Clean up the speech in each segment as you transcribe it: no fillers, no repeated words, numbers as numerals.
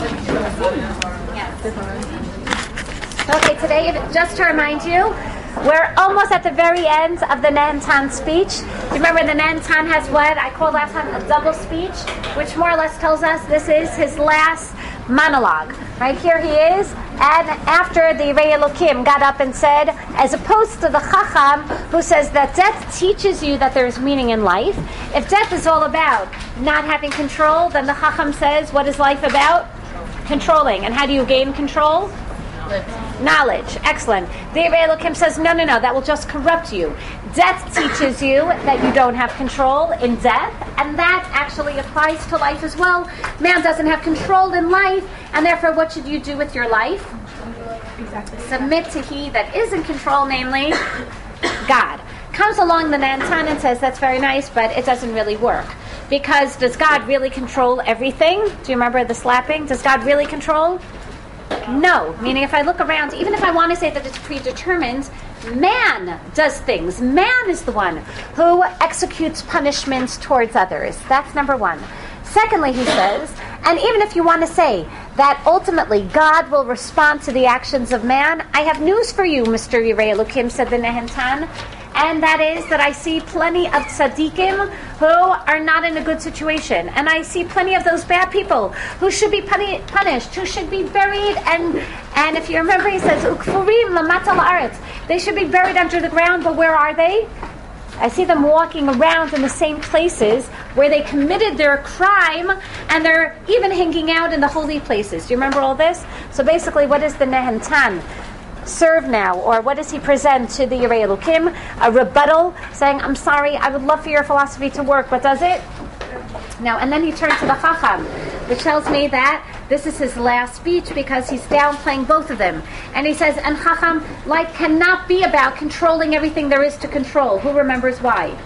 Okay, today, just to remind you, we're almost at the very end of the Nehen Tan speech. Do you remember the Nehen Tan has what I called last time a double speech, which more or less tells us this is his last monologue. Right here he is, and after the Rei Elokim got up and said, as opposed to the Chacham who says that death teaches you that there's meaning in life, if death is all about not having control, then the Chacham says, what is life about? Controlling. And how do you gain control? Knowledge. Excellent. The Rei Elokim says, no, that will just corrupt you. Death teaches you that you don't have control in death, and that actually applies to life as well. Man doesn't have control in life, and therefore what should you do with your life? Exactly. Submit to He that is in control, namely God. Comes along the Nehen Tan and says, that's very nice, but it doesn't really work. Because does God really control everything? Do you remember the slapping? Does God really control? No. Meaning if I look around, even if I want to say that it's predetermined, man does things. Man is the one who executes punishments towards others. That's number one. Secondly, he says, and even if you want to say that ultimately God will respond to the actions of man, I have news for you, Mr. Rei Elokim, said the Nehen Tan. And that is that I see plenty of tzaddikim who are not in a good situation. And I see plenty of those bad people who should be punished, who should be buried. And if you remember, he says, Ukfurim lamata la'aretz. They should be buried under the ground, but where are they? I see them walking around in the same places where they committed their crime, and they're even hanging out in the holy places. Do you remember all this? So basically, what is the Nehen Tan serve now, or what does he present to the Rei Elokim? A rebuttal, saying, I'm sorry, I would love for your philosophy to work, but does it? Now, and then he turns to the Chacham, which tells me that this is his last speech because he's downplaying both of them. And he says, and Chacham, life cannot be about controlling everything there is to control. Who remembers why?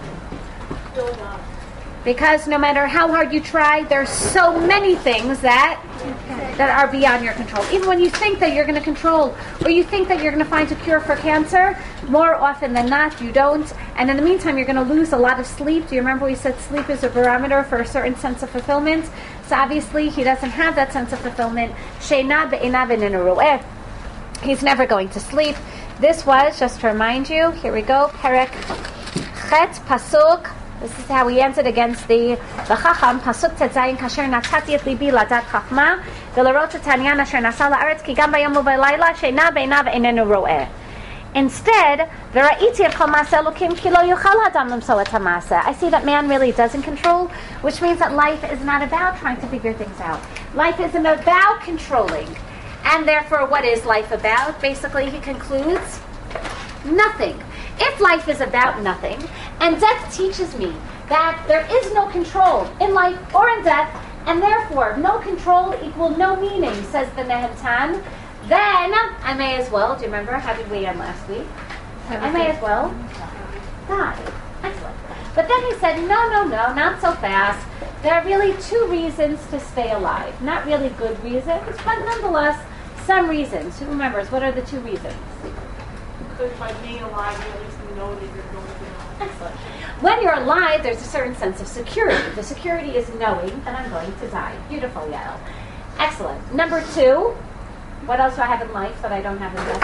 Because no matter how hard you try, there's so many things that are beyond your control. Even when you think that you're going to control, or you think that you're going to find a cure for cancer, more often than not, you don't. And in the meantime, you're going to lose a lot of sleep. Do you remember we said sleep is a barometer for a certain sense of fulfillment? So obviously, he doesn't have that sense of fulfillment. She'ena be'ena v'nenu ro'eh. He's never going to sleep. This was, just to remind you, here we go, Perek Chet Pasuk. This is how he answered against the Chacham. Pasuk Tetzayin Kasher Natati et Libi Ladat Chachma V'lerot et Tanyan Asher Nasa La'aretz Ki Gam Bayom U'Baylayla She'ena Be'ena V'Einenu Ro'eh. Instead, V'ra'iti et Chol Ma'aseh Elokim Ki Lo Yuchal Adam Limso et HaMa'aseh. I see that man really doesn't control, which means that life is not about trying to figure things out. Life isn't about controlling. And therefore, what is life about? Basically, he concludes, nothing. If life is about nothing, and death teaches me that there is no control in life or in death, and therefore no control equal no meaning, says the Nehen Tan, then I may as well, do you remember, how did we end last week? I may as well die. Excellent. But then he said, no, not so fast. There are really two reasons to stay alive. Not really good reasons, but nonetheless, some reasons. Who remembers? What are the two reasons? Because by being alive, you at least know that you're going to die. Excellent. When you're alive, there's a certain sense of security. The security is knowing that I'm going to die. Beautiful, Yael. Excellent. Number two, what else do I have in life that I don't have in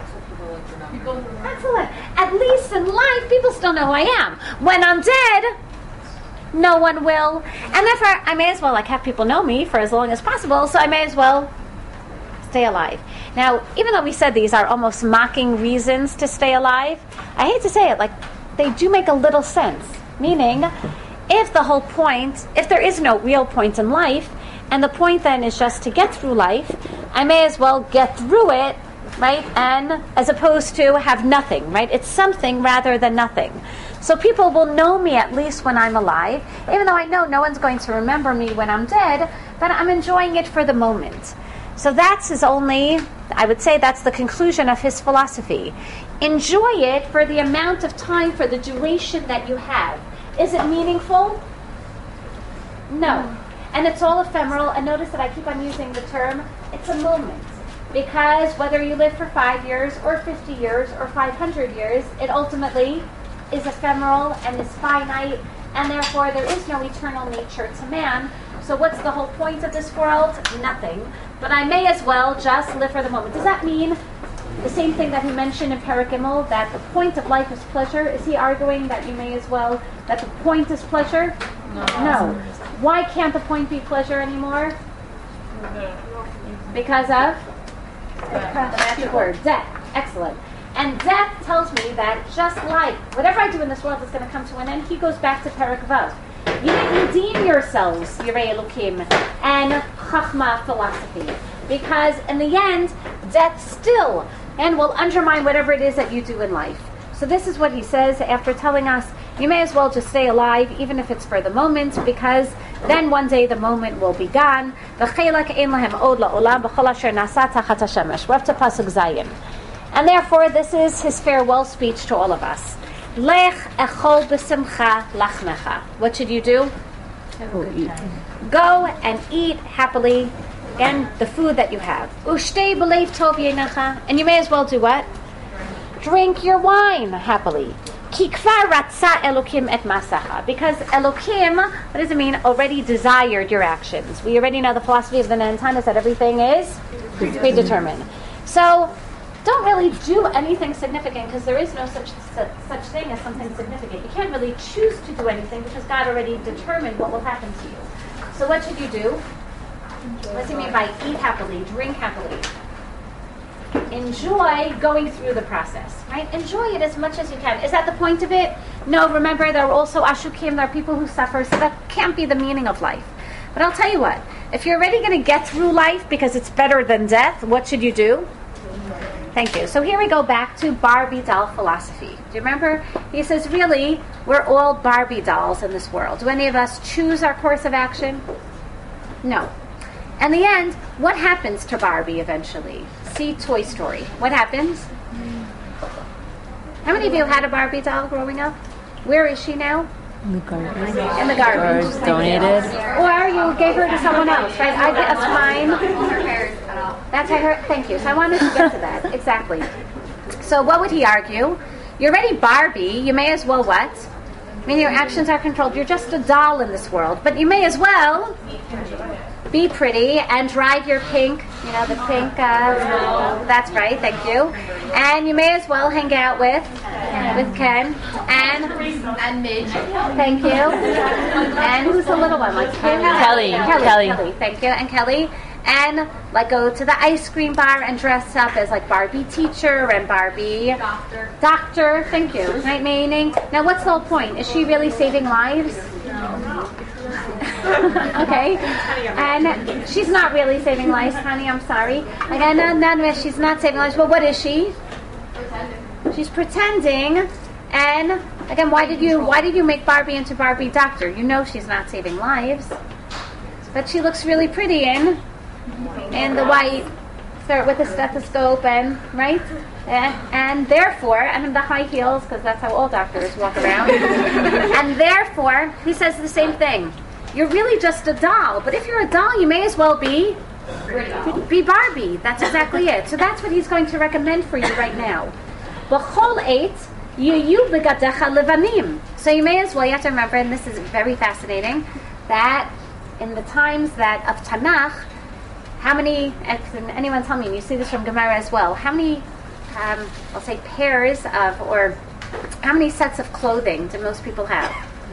death? Excellent. At least in life, people still know who I am. When I'm dead, no one will. And therefore, I may as well have people know me for as long as possible, so I may as well stay alive. Now, even though we said these are almost mocking reasons to stay alive, I hate to say it, they do make a little sense. Meaning, if the whole point, if there is no real point in life, and the point then is just to get through life, I may as well get through it, right? And as opposed to have nothing, right? It's something rather than nothing. So people will know me at least when I'm alive, even though I know no one's going to remember me when I'm dead, but I'm enjoying it for the moment. So that's his only, I would say that's the conclusion of his philosophy. Enjoy it for the amount of time, for the duration that you have. Is it meaningful? No. And it's all ephemeral, and notice that I keep on using the term, it's a moment. Because whether you live for 5 years, or 50 years, or 500 years, it ultimately is ephemeral and is finite, and therefore there is no eternal nature to man. So what's the whole point of this world? Nothing. But I may as well just live for the moment. Does that mean the same thing that he mentioned in Perek Gimel, that the point of life is pleasure? Is he arguing that you may as well, that the point is pleasure? No. Why can't the point be pleasure anymore? Because of the magic word, death. Excellent. And death tells me that just like whatever I do in this world is going to come to an end, he goes back to Perek Vav. You redeem yourselves, Yirei Elokim, and Chachma philosophy. Because in the end, death still and will undermine whatever it is that you do in life. So this is what he says after telling us, you may as well just stay alive, even if it's for the moment, because then one day the moment will be gone. We're up to Pasuk Zayin. And therefore, this is his farewell speech to all of us. Lech echol b'simcha lachmecha. What should you do? Go and eat happily, and the food that you have. Ushtei b'leiv tov yenecha. And you may as well do what? Drink your wine happily. Ki kvar ratza Elokim et masacha. Because Elokim, what does it mean? Already desired your actions. We already know the philosophy of the Nantan is that everything is predetermined. So don't really do anything significant, because there is no such thing as something significant. You can't really choose to do anything because God already determined what will happen to you. So what should you do? What does he mean by eat happily, drink happily? Enjoy going through the process, right? Enjoy it as much as you can. Is that the point of it? No, remember, there are also ashukim, there are people who suffer, so that can't be the meaning of life. But I'll tell you what, if you're already going to get through life because it's better than death, what should you do? Thank you. So here we go back to Barbie doll philosophy. Do you remember? He says, really, we're all Barbie dolls in this world. Do any of us choose our course of action? No. In the end, what happens to Barbie eventually? See Toy Story. What happens? How many of you had a Barbie doll growing up? Where is she now? In the garbage. In the garbage. Or donated. Or you gave her to someone else, right? That's mine. That's her. Thank you. So I wanted to get to that. Exactly. So what would he argue? You're already Barbie. You may as well what? I mean, your actions are controlled. You're just a doll in this world. But you may as well be pretty and drive your pink, the pink, that's right, thank you. And you may as well hang out with Ken and Midge. Thank you. And who's the little one? Like Kelly. Kelly. Thank you. And Kelly. And go to the ice cream bar and dress up as Barbie teacher and Barbie doctor. Thank you. Right, meaning. Now, what's the whole point? Is she really saving lives? No. Okay. And she's not really saving lives, honey. I'm sorry. Again, no, she's not saving lives. But what is she? She's pretending. And again, why did you make Barbie into Barbie doctor? You know she's not saving lives. But she looks really pretty in the white with the stethoscope and right, and therefore, and the high heels, because that's how all doctors walk around. And therefore, he says the same thing. You're really just a doll, but if you're a doll, you may as well be Barbie. That's exactly it. So that's what he's going to recommend for you right now. B'chol eit yiyu begadecha levanim. So you may as well. You have to remember, and this is very fascinating, that in the times that of Tanakh, how many, can anyone tell me, and you see this from Gemara as well, how many, I'll say pairs of, or how many sets of clothing do most people have?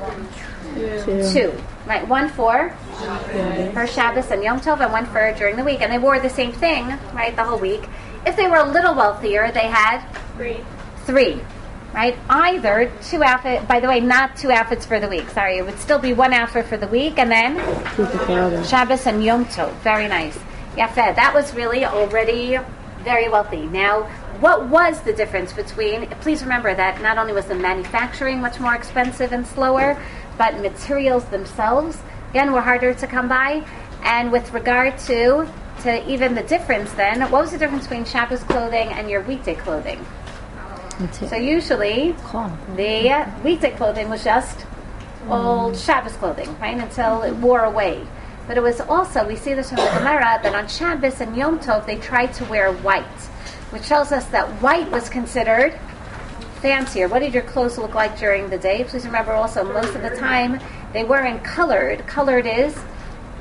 Two. Right, one for Shabbos and Yom Tov, and one for during the week. And they wore the same thing, right, the whole week. If they were a little wealthier, they had three. Right? Either two outfits, by the way, not two outfits for the week. Sorry, it would still be one outfit for the week, and then Shabbos and Yom Tov. Very nice. Yafeh, that was really already very wealthy. Now, what was the difference between, please remember that not only was the manufacturing much more expensive and slower, but materials themselves, again, were harder to come by. And with regard to even the difference then, what was the difference between Shabbos clothing and your weekday clothing? So usually, the weekday clothing was just old Shabbos clothing, right, until it wore away. But it was also, we see this from the Gemara, that on Shabbos and Yom Tov, they tried to wear white, which tells us that white was considered fancier. What did your clothes look like during the day? Please remember also, most of the time, they weren't colored. Colored is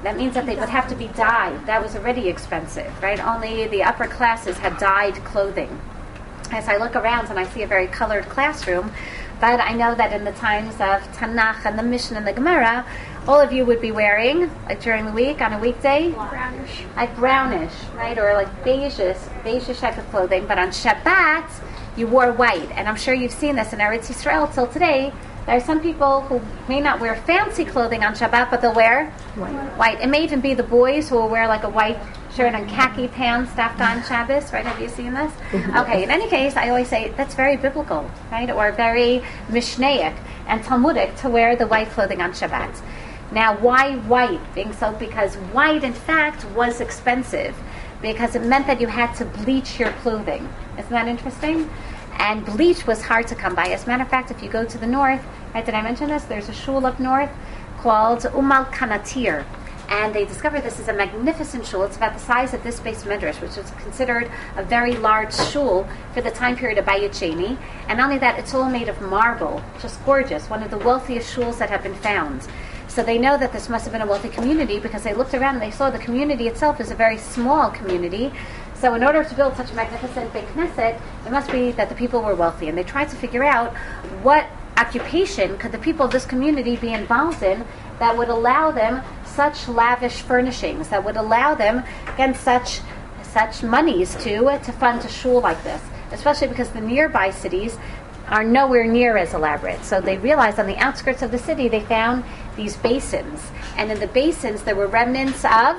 That means that they would have to be dyed. That was already expensive, right? Only the upper classes had dyed clothing. As I look around and I see a very colored classroom, but I know that in the times of Tanakh and the Mishnah and the Gemara, all of you would be wearing, like during the week, on a weekday, Brownish. like brownish, right? Or like beige type of clothing. But on Shabbat, you wore white. And I'm sure you've seen this in Eretz Yisrael till today. There are some people who may not wear fancy clothing on Shabbat, but they'll wear white. It may even be the boys who will wear like a white shirt and khaki pants stacked on Shabbos, right? Have you seen this? Okay, in any case, I always say that's very biblical, right? Or very Mishnaic and Talmudic to wear the white clothing on Shabbat. Now, why white? Because white, in fact, was expensive because it meant that you had to bleach your clothing. Isn't that interesting? And bleach was hard to come by. As a matter of fact, if you go to the north, right, did I mention this? There's a shul up north called Kanatir. And they discovered this is a magnificent shul. It's about the size of this base medrash, which is considered a very large shul for the time period of Bayit Sheni. And not only that, it's all made of marble, just gorgeous, one of the wealthiest shuls that have been found. So they know that this must have been a wealthy community because they looked around and they saw the community itself is a very small community. So in order to build such a magnificent big Knesset, it must be that the people were wealthy. And they tried to figure out what occupation could the people of this community be involved in that would allow them such lavish furnishings, that would allow them, again, such monies to fund a shul like this, especially because the nearby cities are nowhere near as elaborate. So they realized on the outskirts of the city they found these basins, and in the basins there were remnants of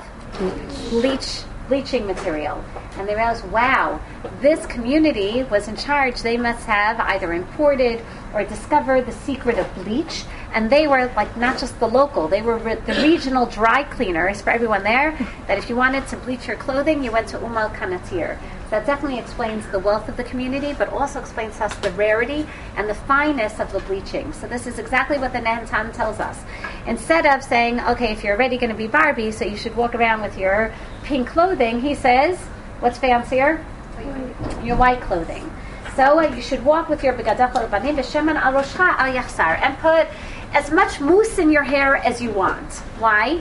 bleaching material. And they realized, wow, this community was in charge. They must have either imported or discovered the secret of bleach. And they were like not just the local, they were the regional dry cleaners for everyone there, that if you wanted to bleach your clothing, you went to Kanatir. So that definitely explains the wealth of the community, but also explains to us the rarity and the fineness of the bleaching. So this is exactly what the Natan tells us. Instead of saying, okay, if you're already going to be Barbie, so you should walk around with your pink clothing, he says, what's fancier? Your white clothing. So you should walk with your begadach al-banim v'shemen al roshcha al yachsar, and put as much mousse in your hair as you want. Why?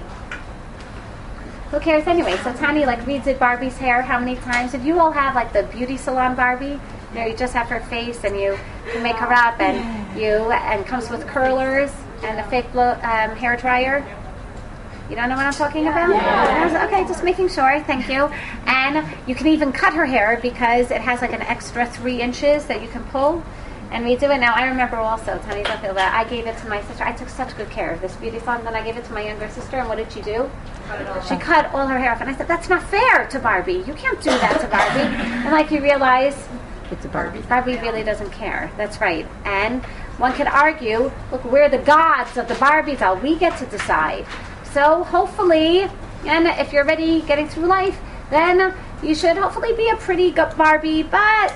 Who cares anyway? So Tani redid Barbie's hair how many times? If you all have like the beauty salon Barbie, you just have her face and you make her up and comes with curlers and a fake hair dryer. You don't know what I'm talking about? Yeah. Okay, just making sure. Thank you. And you can even cut her hair because it has like an extra 3 inches that you can pull and redo it. Now, I remember also, Tani Zafila, I gave it to my sister. I took such good care of this beauty salon. Then I gave it to my younger sister, and what did she do? She cut all her hair off. And I said, that's not fair to Barbie. You can't do that to Barbie. And you realize, It's a Barbie. Barbie really doesn't care. That's right. And one could argue, look, we're the gods of the Barbie doll. We get to decide. So hopefully, and if you're already getting through life, then you should hopefully be a pretty Barbie, but,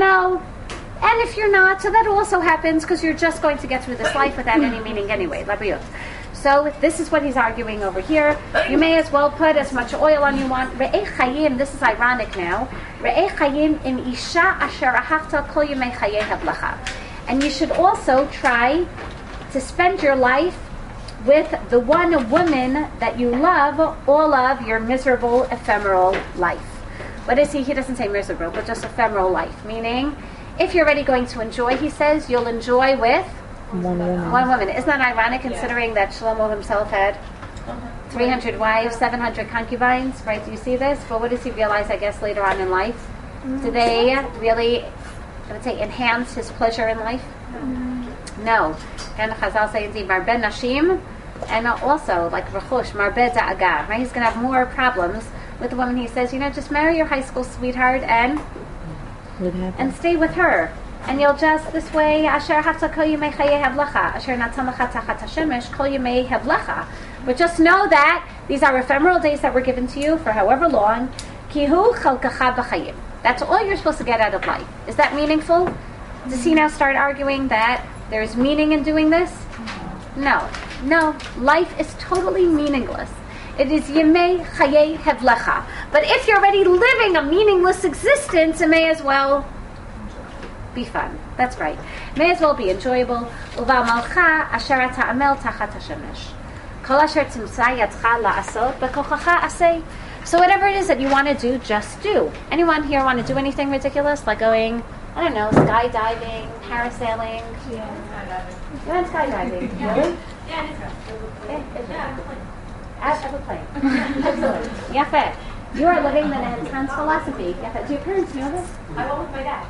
and if you're not, so that also happens because you're just going to get through this life without any meaning anyway. So this is what he's arguing over here. You may as well put as much oil on you want. Re'eh chayim, this is ironic now. Re'eh chayim im isha asher ahavta kol yemei chayei havlacha. And you should also try to spend your life with the one woman that you love all of your miserable, ephemeral life. What is he? He doesn't say miserable, but just ephemeral life. Meaning, if you're already going to enjoy, he says, you'll enjoy with one woman. Isn't that ironic considering that Shlomo himself had 300 wives, 700 concubines, right? Do you see this? But what does he realize, I guess, later on in life? Do they really, enhance his pleasure in life? No. And Chazal say indeed, Marbe Nashim, and also like Rechush, Marbe Da'aga, right? He's going to have more problems with the woman. He says, just marry your high school sweetheart and stay with her. And you'll just, this way, Asher Hafta Kol Yemei Chayei Havlacha, Asher Natan Lecha Tachat HaShemesh Kol Yemei Havlacha. But just know that these are ephemeral days that were given to you for however long. Kihu Chalkacha B'Chayim. That's all you're supposed to get out of life. Is that meaningful? Does he now start arguing that there's meaning in doing this? No. Life is totally meaningless. It is Yemei Chayei Havlecha. But if you're already living a meaningless existence, it may as well be fun. That's right. May as well be enjoyable. Uva malcha asher ta'amel tachat hashemesh. Kol asher timtza yadcha la'asot b'kochacha aseh. So whatever it is that you want to do, just do. Anyone here want to do anything ridiculous, like going, I don't know, skydiving, parasailing? Yeah. You went skydiving, really? Yeah, it is. As of a plane. Excellent. Yafet. You are living the Nantan's philosophy. Yafet. Do your parents know this? I went with my dad.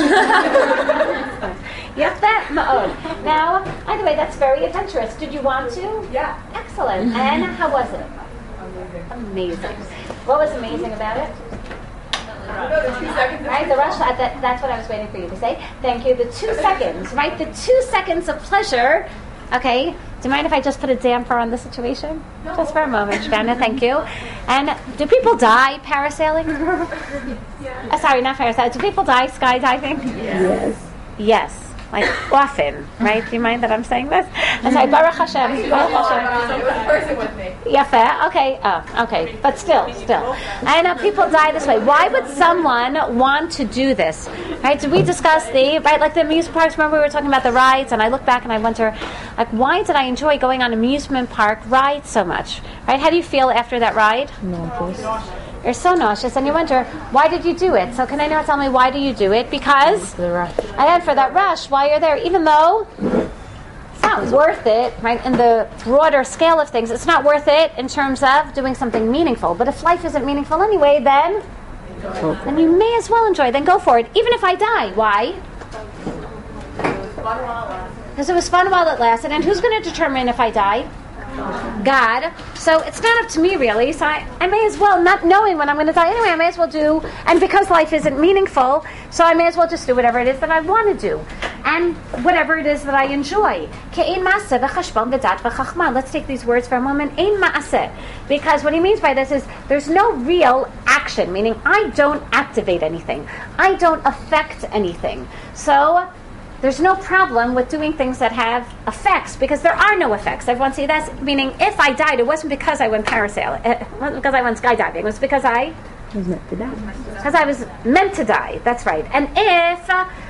Yafet ma'od. Now, by the way, that's very adventurous. Did you want to? Yeah. Excellent. And how was it? Amazing. What was amazing about it? The 2 seconds. Right, the rush, that's what I was waiting for you to say. Thank you. The 2 seconds, right? The 2 seconds of pleasure. Okay. Do you mind if I just put a damper on the situation? No. Just for a moment, Shvana. Thank you. And do people die parasailing? Yeah. Sorry, not parasailing. Do people die skydiving? Yes. Yes. Like often, right? Do you mind that I'm saying this? I'm sorry, Baruch Hashem. Baruch Hashem. It was a person with me. Yeah, fair. Okay. Oh, okay. But still. I know people die this way. Why would someone want to do this? Right? Did we discuss like the amusement parks? Remember we were talking about the rides, and I look back and I wonder, like, why did I enjoy going on amusement park rides so much? Right? How do you feel after that ride? You're so nauseous, and you wonder, why did you do it? So can anyone tell me, why do you do it? Because, and for that rush, while you're there, even though it's not worth it, right, in the broader scale of things, it's not worth it in terms of doing something meaningful. But if life isn't meaningful anyway, then you may as well enjoy it. Then go for it, even if I die. Why? Because it was fun while it lasted, and who's going to determine if I die? God. So it's not up to me really, so I may as well, not knowing when I'm going to die anyway, I may as well do, and because life isn't meaningful, so I may as well just do whatever it is that I want to do and whatever it is that I enjoy. Let's take these words for a moment. Because what he means by this is there's no real action, meaning I don't activate anything, I don't affect anything, so there's no problem with doing things that have effects, because there are no effects. Everyone see that? Meaning, if I died, it wasn't because I went parasailing. It wasn't because I went skydiving. It was because I was meant to die. Because I was meant to die. That's right. And if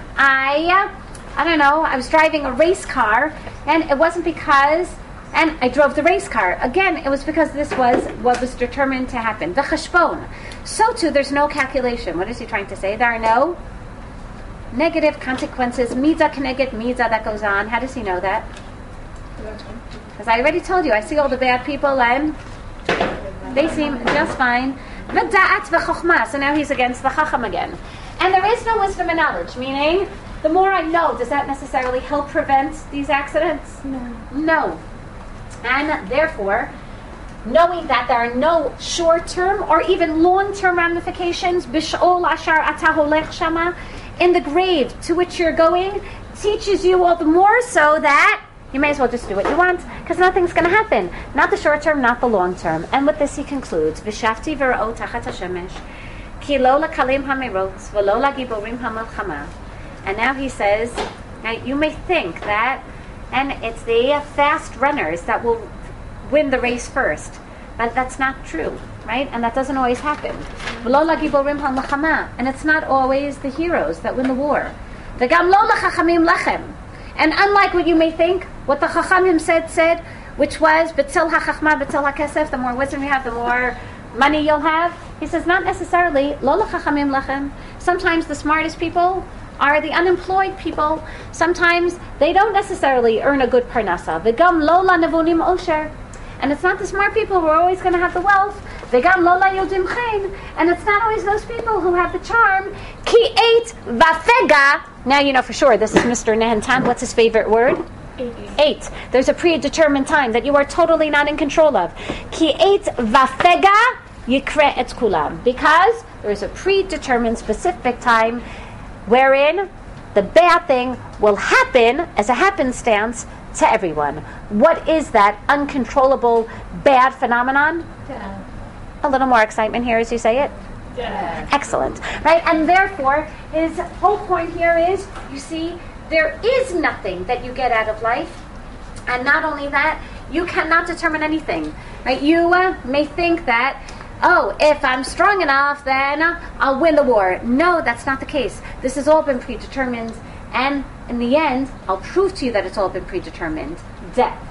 I don't know, I was driving a race car, and it wasn't because, and I drove the race car. Again, it was because this was what was determined to happen. The cheshbon. So too, there's no calculation. What is he trying to say? There are no negative consequences, midah keneged midah, that goes on. How does he know that? Because I already told you, I see all the bad people and they seem just fine. V'da'at v'chokhmah. So now he's against the chacham again. And there is no wisdom and knowledge, meaning the more I know, does that necessarily help prevent these accidents? No. And therefore, knowing that there are no short-term or even long-term ramifications, bish'ol ashar ata holech shama, in the grave to which you're going, teaches you all the more so that you may as well just do what you want, because nothing's going to happen. Not the short term, not the long term. And with this he concludes, V'shafti v'ra'o tachat hashemesh, ki lo lakalim hamerot, v'lo lagiborim hamalchama. And now he says, now you may think that, and it's the fast runners that will win the race first. But that's not true, right? And that doesn't always happen. And it's not always the heroes that win the war. And unlike what you may think, what the Chachamim said, which was, B'tzil ha'chachma, b'tzil ha'kesef, the more wisdom you have, the more money you'll have. He says, not necessarily, lo l'chachamim lechem. Sometimes the smartest people are the unemployed people. Sometimes they don't necessarily earn a good parnasa. V'gam lo la'nevunim osher. And it's not the smart people who are always going to have the wealth. V'gam lo la'yodim chen. And it's not always those people who have the charm. Ki eit v'fega. Now you know for sure, this is Mr. Nehentan. What's his favorite word? 8. There's a predetermined time that you are totally not in control of. Ki eit v'fega yikre et kulam. Because there is a predetermined specific time wherein the bad thing will happen as a happenstance to everyone. What is that uncontrollable bad phenomenon? Yeah. A little more excitement here as you say it. Yeah. Excellent. Right? And therefore, his whole point here is, you see, there is nothing that you get out of life. And not only that, you cannot determine anything. Right? You may think that, oh, if I'm strong enough, then I'll win the war. No, that's not the case. This has all been predetermined. And in the end, I'll prove to you that it's all been predetermined. Death.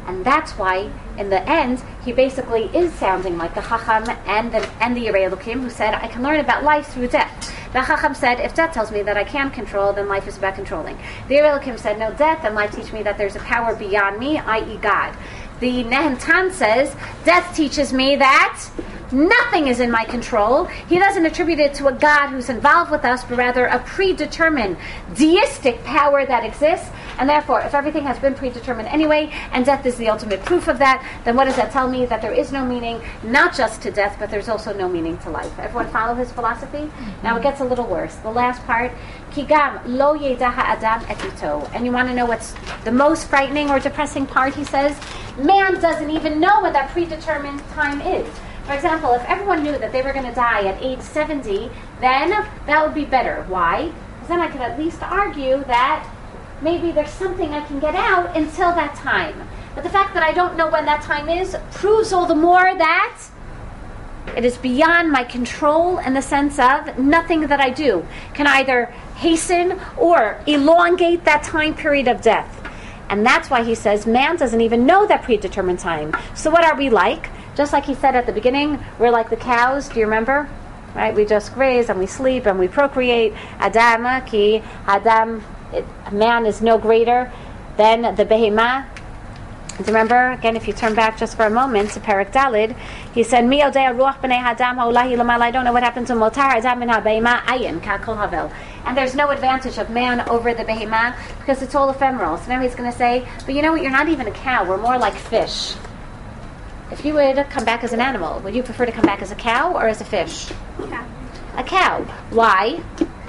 And that's why, in the end, he basically is sounding like the Chacham and the Yirei Elokim, who said, I can learn about life through death. The Chacham said, if death tells me that I can control, then life is about controlling. The Yirei Elokim said, no, death and life teach me that there's a power beyond me, i.e. God. The Nehen Tan says, death teaches me that nothing is in my control. He doesn't attribute it to a God who's involved with us, but rather a predetermined deistic power that exists. And therefore, if everything has been predetermined anyway, and death is the ultimate proof of that, then what does that tell me? That there is no meaning, not just to death, but there's also no meaning to life. Everyone follow his philosophy? Mm-hmm. Now it gets a little worse. The last part, Kigam lo yedaha adam etito. And you want to know what's the most frightening or depressing part? He says, man doesn't even know what that predetermined time is. For example, if everyone knew that they were going to die at age 70, then that would be better. Why? Because then I could at least argue that maybe there's something I can get out until that time. But the fact that I don't know when that time is proves all the more that it is beyond my control, in the sense of nothing that I do can either hasten or elongate that time period of death. And that's why he says man doesn't even know that predetermined time. So what are we like? Just like he said at the beginning, we're like the cows. Do you remember? Right? We just graze and we sleep and we procreate. Adam ki Adam. Man is no greater than the behemah. Remember, again, if you turn back just for a moment to Perek Dalid, he said, Mi odea ruach b'nei hadam ha'olahi l'mal. I don't know what happened to motar adam min ha'behemah ayin ka'kol havel. And there's no advantage of man over the behemah because it's all ephemeral. So now he's going to say, but you know what, you're not even a cow. We're more like fish. If you would come back as an animal, would you prefer to come back as a cow or as a fish? Cow. A cow. Why?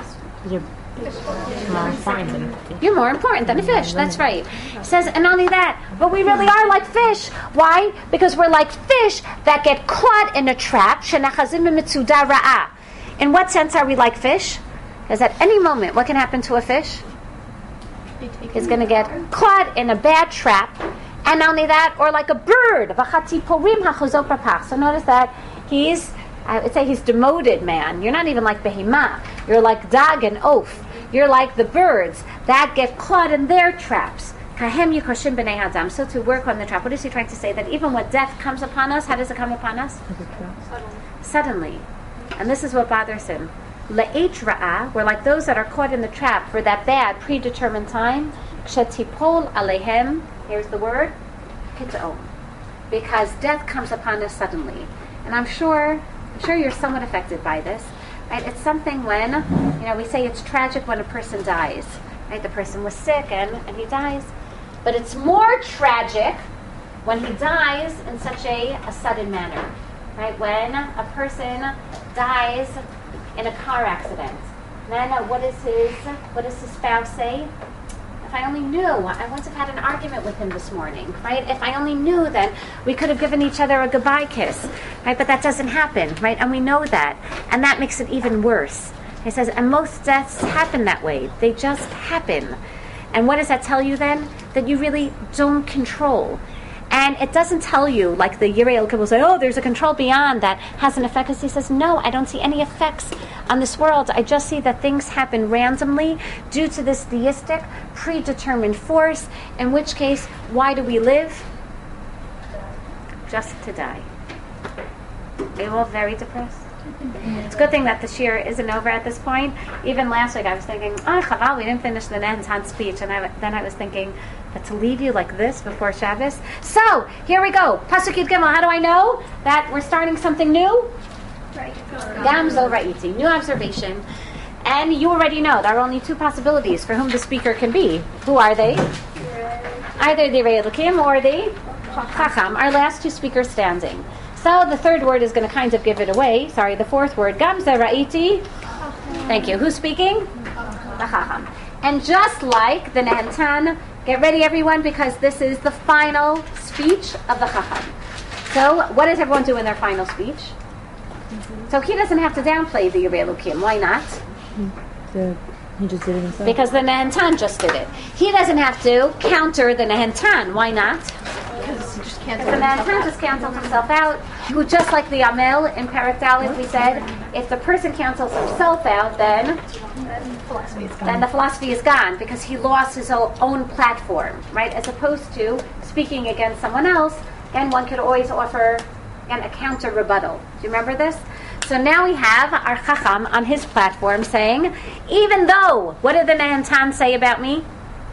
You're more important than a fish. That's right. He says, and not only that, but we really are like fish. Why? Because we're like fish that get caught in a trap. In what sense are we like fish? Because at any moment, what can happen to a fish? He's going to get caught in a bad trap. And not only that, or like a bird. So notice that I would say he's demoted man. You're not even like behemah. You're like dag and oaf. You're like the birds that get caught in their traps. Kahem yukoshim b'nei hadam. So to work on the trap. What is he trying to say? That even when death comes upon us, how does it come upon us? Suddenly. And this is what bothers him. Le'et ra'ah, we're like those that are caught in the trap for that bad, predetermined time. Kshetipol alehem, here's the word, kit'om. Because death comes upon us suddenly. And I'm sure you're somewhat affected by this. Right? It's something when, we say it's tragic when a person dies. Right? The person was sick and he dies. But it's more tragic when he dies in such a sudden manner. Right? When a person dies in a car accident. Then what does his spouse say? If I only knew, I once have had an argument with him this morning, right? If I only knew, then we could have given each other a goodbye kiss, right? But that doesn't happen, right? And we know that. And that makes it even worse. He says, and most deaths happen that way. They just happen. And what does that tell you then? That you really don't control. And it doesn't tell you, like the Yirei Elokim will say, oh, there's a control beyond that has an effect. Because he says, no, I don't see any effects on this world. I just see that things happen randomly due to this theistic, predetermined force. In which case, why do we live? Just to die. Are you all very depressed? It's a good thing that the shir isn't over at this point. Even last week I was thinking, Chaval, we didn't finish the Nehen Tan speech. And then I was thinking, but to leave you like this before Shabbos? So, here we go. Pasuk Yud Gimel. How do I know that we're starting something new? Gamzo Ra'iti. New observation. And you already know there are only two possibilities for whom the speaker can be. Who are they? Either the Yirei Elokim or the Chacham. Our last two speakers standing. So the third word is going to kind of give it away. Sorry, the fourth word. Gamzo Ra'iti. Thank you. Who's speaking? The Chacham. And just like the Nehen Tan, get ready everyone, because this is the final speech of the Chacham. So what does everyone do in their final speech? So he doesn't have to downplay the Yirei Elokim. Why not? He just did it himself. Because the Nehen Tan just did it. He doesn't have to counter the Nehen Tan. Why not? Because he just Because the Nehen Tan just cancels himself out. Who, just like the Amel in Perek Dalid, we said, if the person cancels himself out, then then the philosophy is gone because he lost his own platform, right? As opposed to speaking against someone else, and one could always offer a counter rebuttal. Do you remember this? So now we have our Chacham on his platform saying, even though, what did the Natan say about me?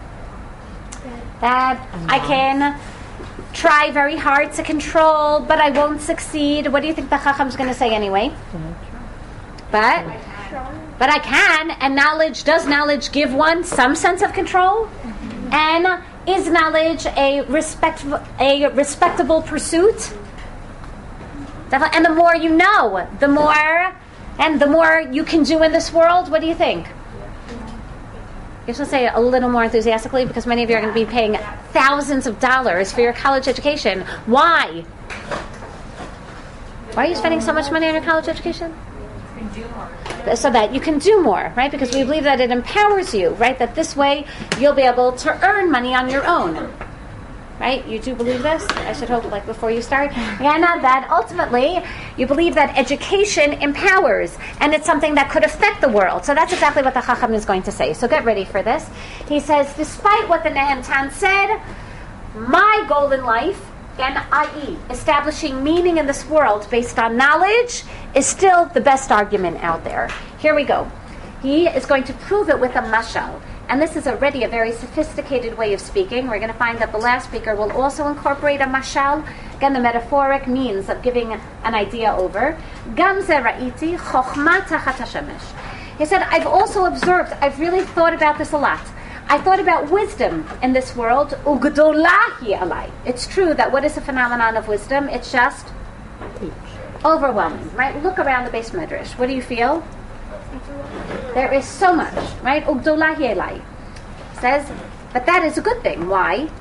That I can try very hard to control, but I won't succeed. What do you think the Chacham's going to say anyway? But I can, and does knowledge give one some sense of control? And is knowledge a respectable pursuit? Definitely. And the more you know, the more you can do in this world. What do you think? You should say it a little more enthusiastically, because many of you are going to be paying thousands of dollars for your college education. Why? Why are you spending so much money on your college education? So that you can do more, right? Because we believe that it empowers you, right? That this way you'll be able to earn money on your own. Right? You do believe this? I should hope, like, before you start. Yana, that ultimately you believe that education empowers, and it's something that could affect the world. So that's exactly what the Chacham is going to say. So get ready for this. He says, despite what the Nehemtan said, my goal in life, and i.e., establishing meaning in this world based on knowledge, is still the best argument out there. Here we go. He is going to prove it with a mashal. And this is already a very sophisticated way of speaking. We're going to find that the last speaker will also incorporate a mashal. Again, the metaphoric means of giving an idea over. Gam ze ra'iti chokhma tachat hashemesh. He said, I've also observed, I've really thought about this a lot. I thought about wisdom in this world. Ugdolahi alai. It's true that what is the phenomenon of wisdom? It's just overwhelming, right? Look around the base medrash. What do you feel? There is so much, right? Ugdolahi alai says, but that is a good thing. Why?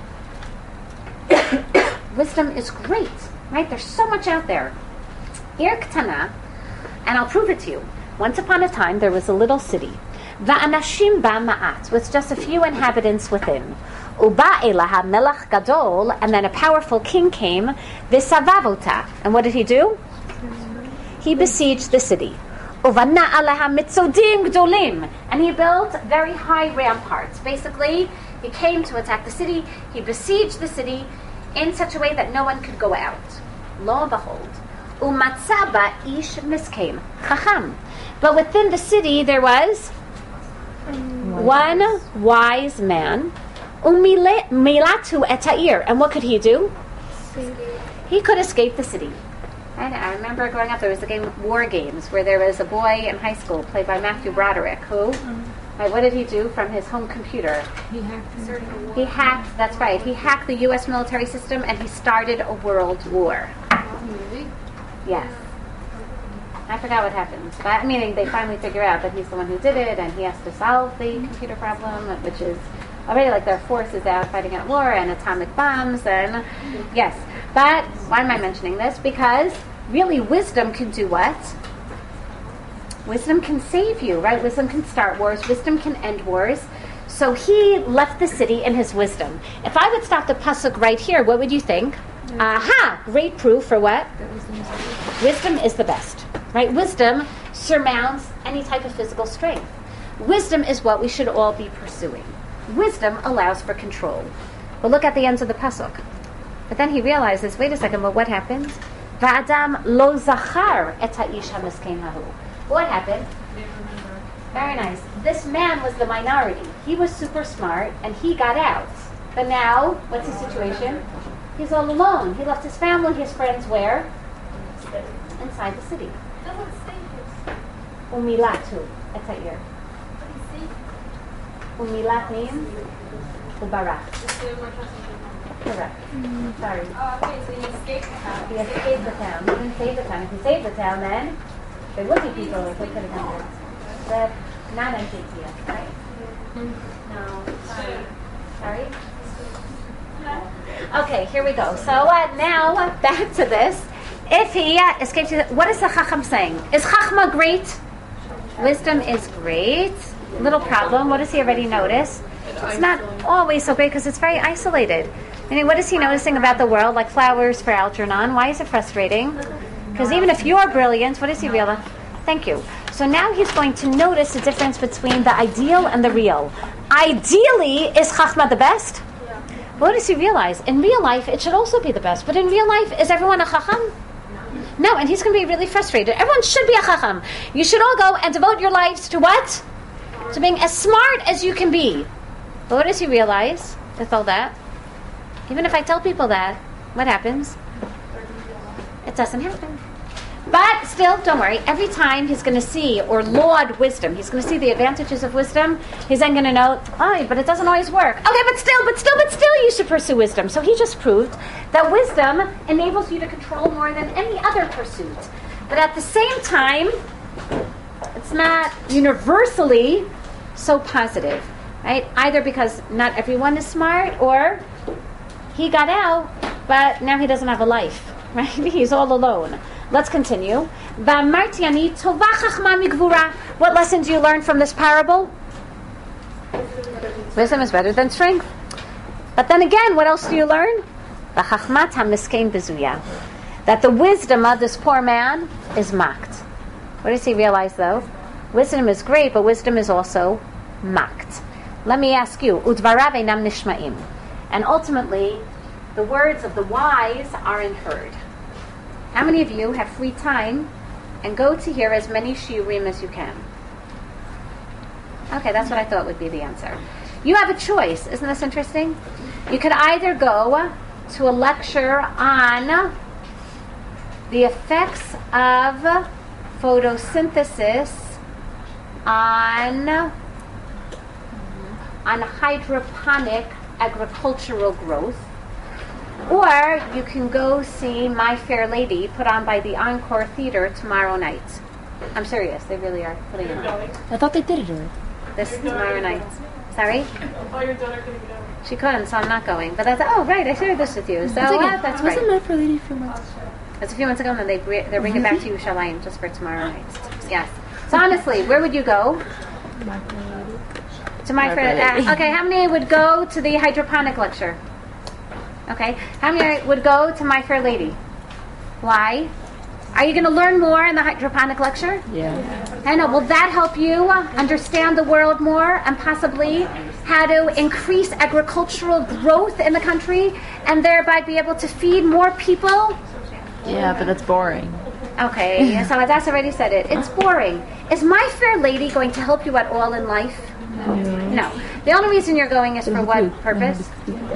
Wisdom is great, right? There's so much out there. Ir ktana, and I'll prove it to you. Once upon a time, there was a little city. Va'anashim ba ma'at, with just a few inhabitants within. Uba elaha melach gadol, and then a powerful king came. V'savavota, and what did he do? He besieged the city. Uvanna aleha mitzodim gdolim, and he built very high ramparts. Basically, he came to attack the city. He besieged the city in such a way that no one could go out. Lo and behold, umatzaba ish miskem chacham. But within the city there was one wise man, umilatu eta'ir, and what could he do? He could escape the city. And I remember growing up, there was a game, War Games, where there was a boy in high school played by Matthew Broderick, who, what did he do from his home computer? He hacked, that's right, he hacked the U.S. military system, and he started a world war. Yes. I forgot what happens. But I mean, they finally figure out that he's the one who did it, and he has to solve the computer problem, which is already like their forces out fighting at war and atomic bombs, and yes. But why am I mentioning this? Because really wisdom can do what? Wisdom can save you, right? Wisdom can start wars. Wisdom can end wars. So he left the city in his wisdom. If I would stop the pasuk right here, what would you think? Aha! Great proof for what? Wisdom is the best, right? Wisdom surmounts any type of physical strength. Wisdom is what we should all be pursuing. Wisdom allows for control. But look at the ends of the pasuk. But then he realizes, wait a second, but what happens? Va'adam lo zachar et ha'ish hamiskein hahu. What happened? Very nice. This man was the minority. He was super smart, and he got out. But now, what's his situation? He's all alone. He left his family, his friends where? Inside the city. Umilatu et ha'ir. Umilat means ubarach. Correct. Sorry. Oh, okay, so you escaped the town. He escaped the town. He didn't save the town. If he saved the town, then there would be people who could have done it. But not Antiochia, right? No. Sorry. Okay, here we go. So now, back to this. If he escaped, what is the Chacham saying? Is Chachma great? Wisdom is great. Little problem. What does he already notice? It's not always so great because it's very isolated. I mean, what is he noticing about the world? Like flowers for Algernon. Why is it frustrating? Because even if you're brilliant, what does he realize? Thank you. So now he's going to notice the difference between the ideal and the real. Ideally, is Chachma the best? Yeah. What does he realize? In real life, it should also be the best. But in real life, is everyone a Chacham? No, and he's going to be really frustrated. Everyone should be a Chacham. You should all go and devote your lives to what? To being as smart as you can be. But what does he realize with all that? Even if I tell people that, what happens? It doesn't happen. But still, don't worry. Every time he's going to see or laud wisdom, he's going to see the advantages of wisdom, he's then going to know, oh, but it doesn't always work. Okay, but still, you should pursue wisdom. So he just proved that wisdom enables you to control more than any other pursuit. But at the same time, it's not universally so positive, right? Either because not everyone is smart, or he got out, but now he doesn't have a life, right? He's all alone. Let's continue. What lesson do you learn from this parable? Wisdom is better than strength. But then again, what else do you learn? That the wisdom of this poor man is mocked. What does he realize though? Wisdom is great, but wisdom is also mocked. Let me ask you, udvarav einam nishma'im. And ultimately, the words of the wise aren't heard. How many of you have free time and go to hear as many shiurim as you can? Okay, that's what I thought would be the answer. You have a choice. Isn't this interesting? You could either go to a lecture on the effects of photosynthesis on hydroponic agricultural growth, or you can go see My Fair Lady put on by the Encore Theater tomorrow night. I'm serious, they really are putting it on. I thought they did it already. This tomorrow night. Sorry? Oh, your daughter couldn't go. She couldn't, so I'm not going. But that's, oh right, I shared this with you. So that's right. Wasn't My Fair Lady a few months? That's a few months ago, and then they're bringing it back to Yerushalayim just for tomorrow night. Yes. So honestly, where would you go? To My Fair Lady. Okay, how many would go to the hydroponic lecture? Okay, how many would go to My Fair Lady? Why? Are you going to learn more in the hydroponic lecture? Yeah. I know. Will that help you understand the world more and possibly how to increase agricultural growth in the country and thereby be able to feed more people? Yeah, but that's boring. Okay, so that's already said it. It's boring. Is My Fair Lady going to help you at all in life? No. The only reason you're going is for what purpose?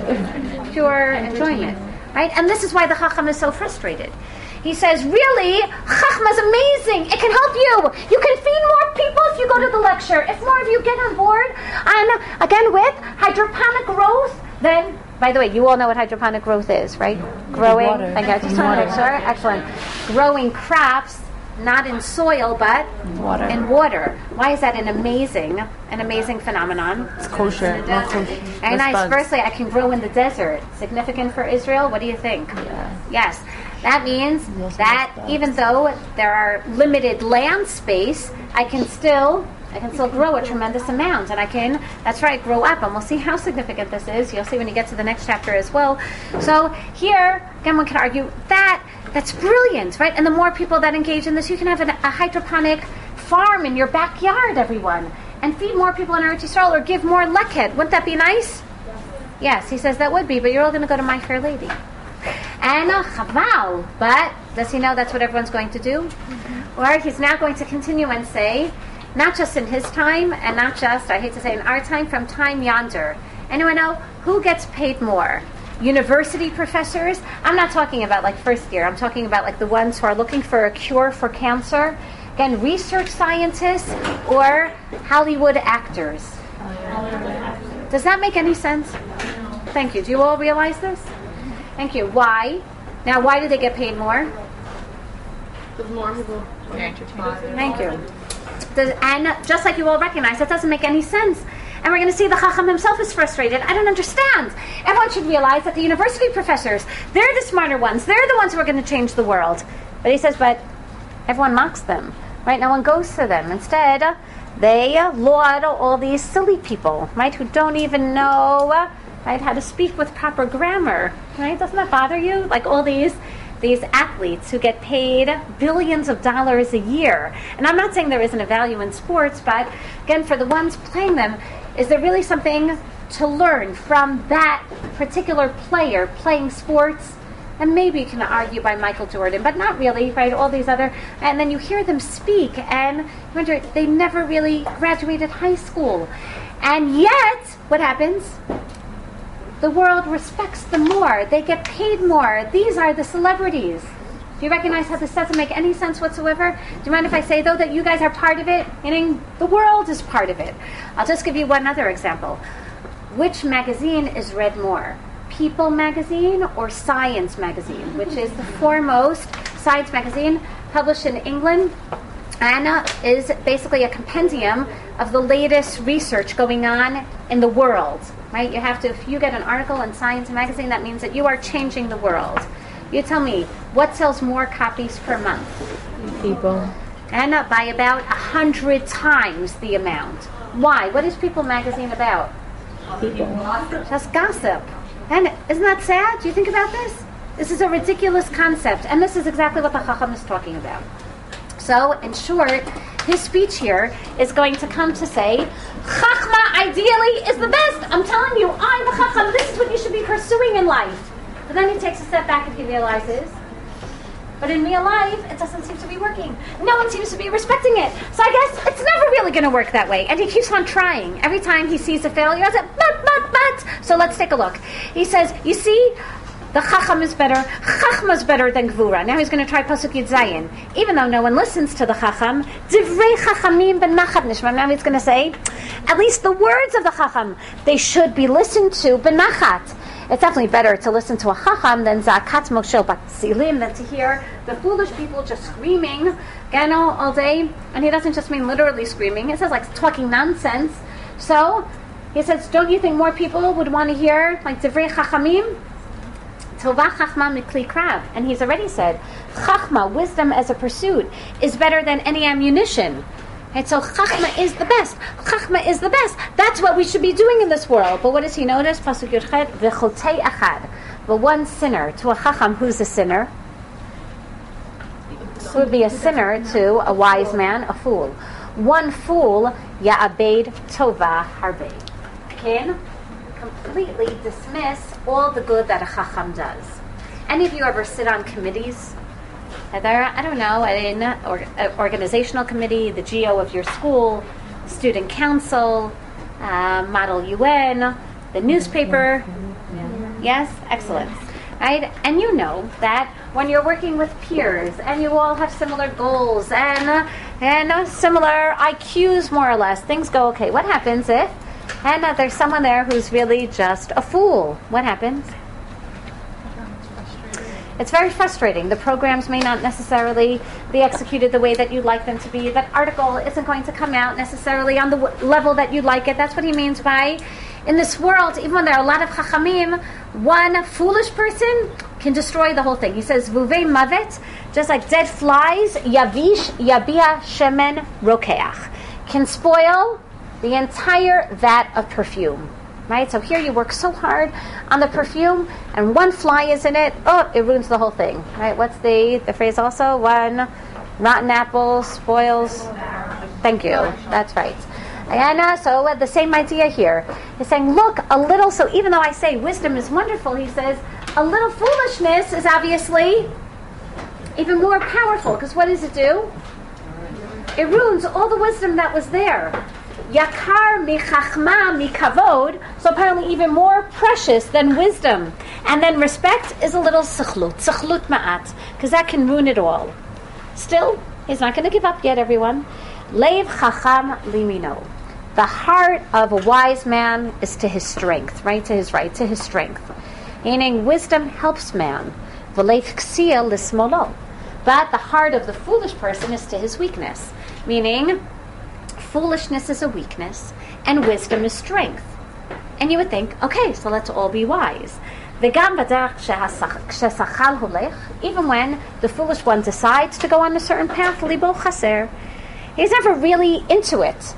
Pure enjoyment. Right? And this is why the Chacham is so frustrated. He says, really, Chachma is amazing. It can help you. You can feed more people if you go to the lecture. If more of you get on board, and again with hydroponic growth, then, by the way, you all know what hydroponic growth is, right? Growing, Water. I just want to make sure. Excellent. Growing crops, not in soil, but Water. in water. Why is that an amazing phenomenon? It's kosher. Not kosher. Very Less nice. bugs. Firstly, I can grow in the desert. Significant for Israel? What do you think? Yeah. Yes. That means also that less bugs. even though there are limited land space, I can still grow a tremendous amount, and that's right, grow up, and we'll see how significant this is. You'll see when you get to the next chapter as well. So here, again, one can argue that's brilliant, right? And the more people that engage in this, you can have a hydroponic farm in your backyard, everyone, and feed more people in Eretz Yisrael, or give more leked. Wouldn't that be nice? Yes, he says that would be, but you're all going to go to My Fair Lady. And chaval, but does he know that's what everyone's going to do? Mm-hmm. Or he's now going to continue and say, not just in his time, and not just, I hate to say, in our time, from time yonder. Anyone know who gets paid more? University professors? I'm not talking about like first year. I'm talking about like the ones who are looking for a cure for cancer. Again, research scientists or Hollywood actors. Does that make any sense? Thank you. Do you all realize this? Thank you. Why? Now, why do they get paid more? There's more people. Thank you. And just like you all recognize, that doesn't make any sense. And we're going to see the Chacham himself is frustrated. I don't understand. Everyone should realize that the university professors, they're the smarter ones. They're the ones who are going to change the world. But he says, but everyone mocks them. Right? No one goes to them. Instead, they laud all these silly people, right, who don't even know, right, how to speak with proper grammar. Right? Doesn't that bother you? Like all these these athletes who get paid billions of dollars a year. And I'm not saying there isn't a value in sports, but again, for the ones playing them, is there really something to learn from that particular player playing sports? And maybe you can argue by Michael Jordan, but not really, right? All these other, and then you hear them speak, and you wonder, they never really graduated high school. And yet, what happens? The world respects them more. They get paid more. These are the celebrities. Do you recognize how this doesn't make any sense whatsoever? Do you mind if I say, though, that you guys are part of it? Meaning the world is part of it. I'll just give you one other example. Which magazine is read more? People magazine or Science magazine, which is the foremost science magazine published in England, and is basically a compendium of the latest research going on in the world, right? You have to, if you get an article in Science magazine, that means that you are changing the world. You tell me, what sells more copies per month? People. And by about 100 times the amount. Why? What is People magazine about? People. Just gossip. And isn't that sad? Do you think about this? This is a ridiculous concept, and this is exactly what the Chacham is talking about. So, in short, his speech here is going to come to say, Chachma ideally is the best. I'm telling you, I'm the Chacham. This is what you should be pursuing in life. But then he takes a step back and he realizes, but in real life, it doesn't seem to be working. No one seems to be respecting it. So I guess it's never really going to work that way. And he keeps on trying. Every time he sees a failure, he says, but. So let's take a look. He says, you see, the Chacham is better. Chachma is better than Gvura. Now he's going to try Pasuk Yud Zayin. Even though no one listens to the Chacham, Divrei Chachamim ben Nachat Nishma. Now he's going to say, at least the words of the Chacham, they should be listened to ben Nachat. It's definitely better to listen to a Chacham than Zakat Mokshel Batsilim, than to hear the foolish people just screaming, Gano, all day. And he doesn't just mean literally screaming. It says like talking nonsense. So he says, don't you think more people would want to hear like Divrei Chachamim? Tova Chachma Mikli Krav. And he's already said, Chachma, wisdom as a pursuit, is better than any ammunition. And so Chachma is the best. Chachma is the best. That's what we should be doing in this world. But what does he notice? Pasuk Yud Chet, V'chotei achad. The one sinner to a Chacham, who's a sinner? Who would be a sinner to a wise man, a fool. One fool, Ya'abed Tova Harbe. Can completely dismiss all the good that a Chacham does. Any of you ever sit on committees? Either, I don't know, an organizational committee, the GO of your school, student council, Model UN, the newspaper. Yes? Excellent. Right? And you know that when you're working with peers and you all have similar goals and similar IQs more or less, things go okay. What happens if there's someone there who's really just a fool? What happens? It's very frustrating. The programs may not necessarily be executed the way that you'd like them to be. That article isn't going to come out necessarily on the level that you'd like it. That's what he means by, in this world, even when there are a lot of chachamim, one foolish person can destroy the whole thing. He says, Vuvei mavet, just like dead flies, yavish, yabia, shemen, rokeach, can spoil the entire vat of perfume. Right? So here you work so hard on the perfume, and one fly is in it, it ruins the whole thing. Right? What's the phrase also? One rotten apple spoils. Thank you. That's right. And so the same idea here. He's saying, look, a little, so even though I say wisdom is wonderful, he says, a little foolishness is obviously even more powerful, because what does it do? It ruins all the wisdom that was there. Yakar mi chachma mi kavod, so apparently even more precious than wisdom. And then respect is a little sichlut ma'at, because that can ruin it all. Still, he's not going to give up yet, everyone. Leiv chacham limino. The heart of a wise man is to his strength, right? To his right, to his strength. Meaning, wisdom helps man. V'leiv ksia lismolo. But the heart of the foolish person is to his weakness. Meaning, foolishness is a weakness, and wisdom is strength. And you would think, okay, so let's all be wise. Even when the foolish one decides to go on a certain path, libo chaser, he's never really into it.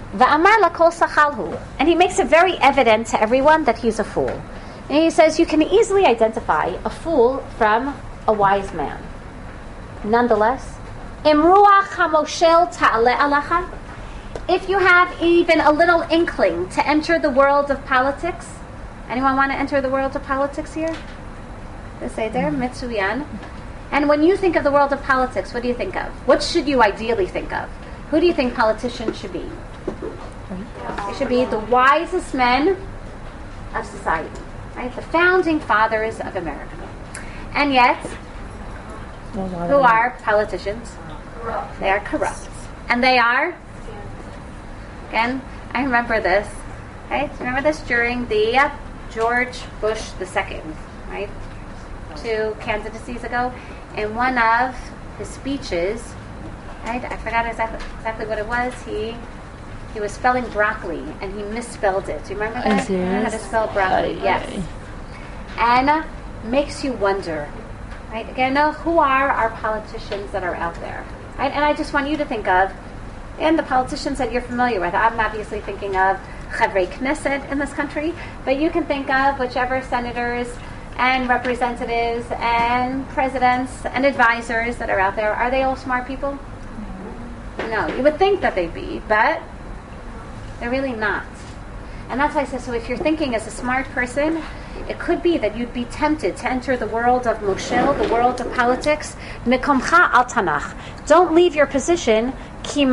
And he makes it very evident to everyone that he's a fool. And he says you can easily identify a fool from a wise man. Nonetheless, Im ruach hamoshel ta'ale alacha, if you have even a little inkling to enter the world of politics, anyone want to enter the world of politics here? They say there, mitsuyan. And when you think of the world of politics, what do you think of? What should you ideally think of? Who do you think politicians should be? They should be the wisest men of society, right? The founding fathers of America. And yet, who are politicians? They are corrupt. And they are, again, I remember this, right? Remember this during the George Bush II, right? 2 candidacies ago. In one of his speeches, right? I forgot exactly what it was. He was spelling broccoli and he misspelled it. Do you remember that? How to spell broccoli? Yes. And makes you wonder, right? Again, who are our politicians that are out there? Right? And I just want you to think of, and the politicians that you're familiar with. I'm obviously thinking of Chavrei Knesset in this country, but you can think of whichever senators and representatives and presidents and advisors that are out there. Are they all smart people? No. You would think that they'd be, but they're really not. And that's why I say, so if you're thinking as a smart person, it could be that you'd be tempted to enter the world of moshel, the world of politics. Mekomcha al tanach. Don't leave your position. Ki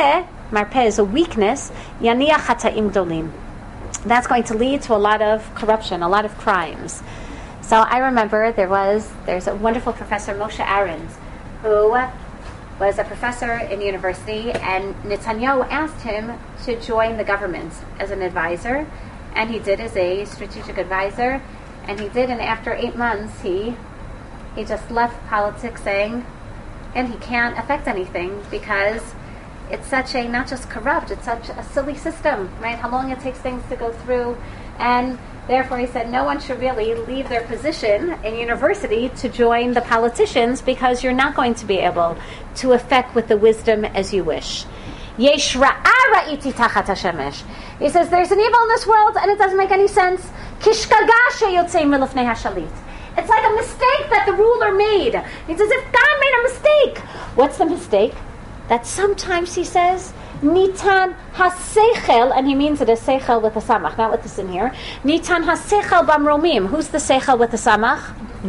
marpeh is a weakness. Yaniach hata'im dolim. That's going to lead to a lot of corruption, a lot of crimes. So I remember there's a wonderful professor, Moshe Ahrens, who was a professor in university, and Netanyahu asked him to join the government as an advisor, and he did as a strategic advisor, and after 8 months he just left politics saying, and he can't affect anything because it's such a, not just corrupt, it's such a silly system, right? How long it takes things to go through, and therefore, he said no one should really leave their position in university to join the politicians because you're not going to be able to affect with the wisdom as you wish. Yesh ra'a ra'iti tachat hashemesh. He says there's an evil in this world and it doesn't make any sense. Kishkaga sheyotzei milifnei hashalit. It's like a mistake that the ruler made. It's as if God made a mistake. What's the mistake? That sometimes, he says, Nitan hasechel, and he means it as sechel with a samach, not with this in here. Nitan hasechel bamromim. Who's the sechel with the samach?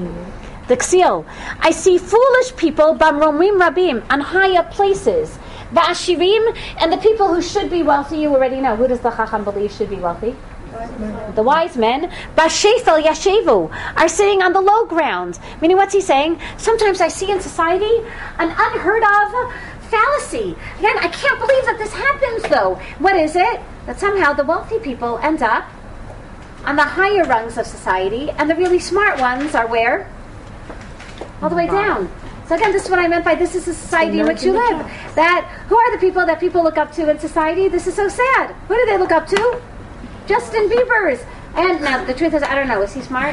The ksil. I see foolish people bamromim rabim on higher places. Va'ashirim, and the people who should be wealthy, you already know. Who does the chacham believe should be wealthy? The wise men, bashefel yashevu, are sitting on the low ground. Meaning, what's he saying? Sometimes I see in society an unheard of fallacy. Again, I can't believe that this happens, though. What is it? That somehow the wealthy people end up on the higher rungs of society, and the really smart ones are where? All the way down. So again, this is what I meant by this is a society in which you live. That, who are the people that people look up to in society? This is so sad. Who do they look up to? Justin Bieber's. And now, the truth is, I don't know. Is he smart?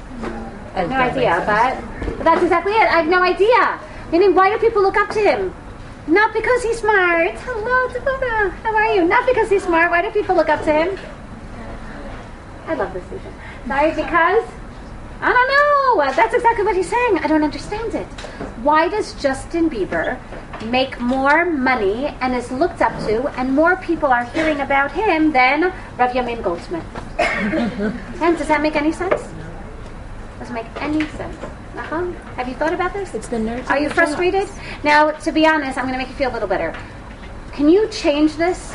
I have no idea, but that's exactly it. I have no idea. Meaning, why do people look up to him? Not because he's smart. Hello, Dakota. How are you? Not because he's smart. Why do people look up to him? I love this season. Sorry, because I don't know. That's exactly what he's saying. I don't understand it. Why does Justin Bieber make more money and is looked up to, and more people are hearing about him than Rav Yamin Goldsmith? And does that make any sense? Doesn't make any sense. Have you thought about this? It's the nerds. Are you frustrated? Now, to be honest, I'm going to make you feel a little better. Can you change this?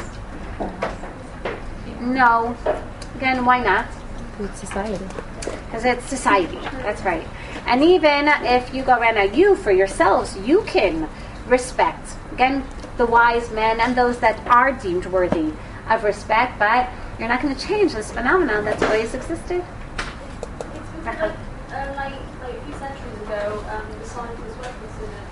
No. Again, why not? It's society. Because it's society. That's right. And even if you go around now, you for yourselves, you can respect, again, the wise men and those that are deemed worthy of respect, but you're not going to change this phenomenon that's always existed. Like a few centuries ago, the scientists were considered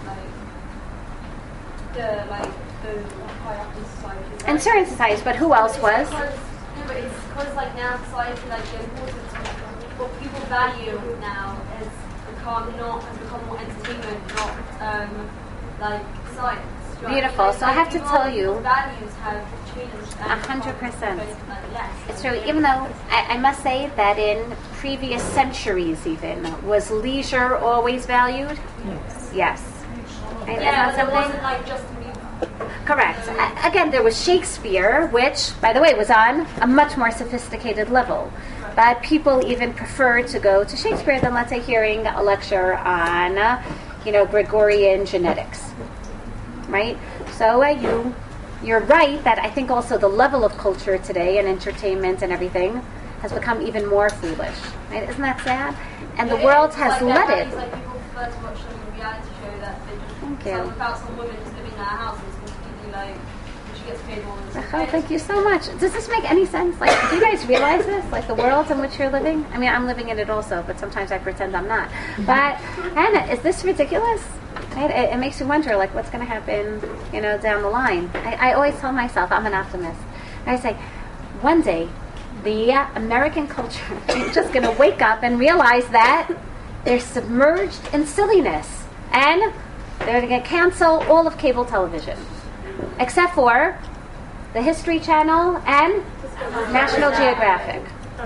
the high up in society. Right? In certain societies, but who else was? But it's because like now society, like the importance of what people value now has become more entertainment, not like science. Beautiful. So I have to tell you, values have changed. 100%. Yes. It's true. Even though I must say that in previous centuries, even was leisure always valued? Yes. Right? It's Yeah, not but it something. wasn't like just me. Correct. Again, there was Shakespeare, which, by the way, was on a much more sophisticated level. But people even preferred to go to Shakespeare than, let's say, hearing a lecture on, Gregorian genetics. Right? So you're right that I think also the level of culture today and entertainment and everything has become even more foolish. Right? Isn't that sad? And the world has let it. It's like people prefer to watch some reality show that they just Thank you. about some woman just living in her house and it's completely like she gets paid more than Oh, thank you so much. Does this make any sense? Like, do you guys realize this? Like, the world in which you're living? I mean, I'm living in it also, but sometimes I pretend I'm not. But, Anna, is this ridiculous? Right? It makes you wonder, like, what's going to happen, down the line. I always tell myself I'm an optimist. I say, one day, the American culture is just going to wake up and realize that they're submerged in silliness. And they're going to cancel all of cable television. Except for the History Channel and National Geographic.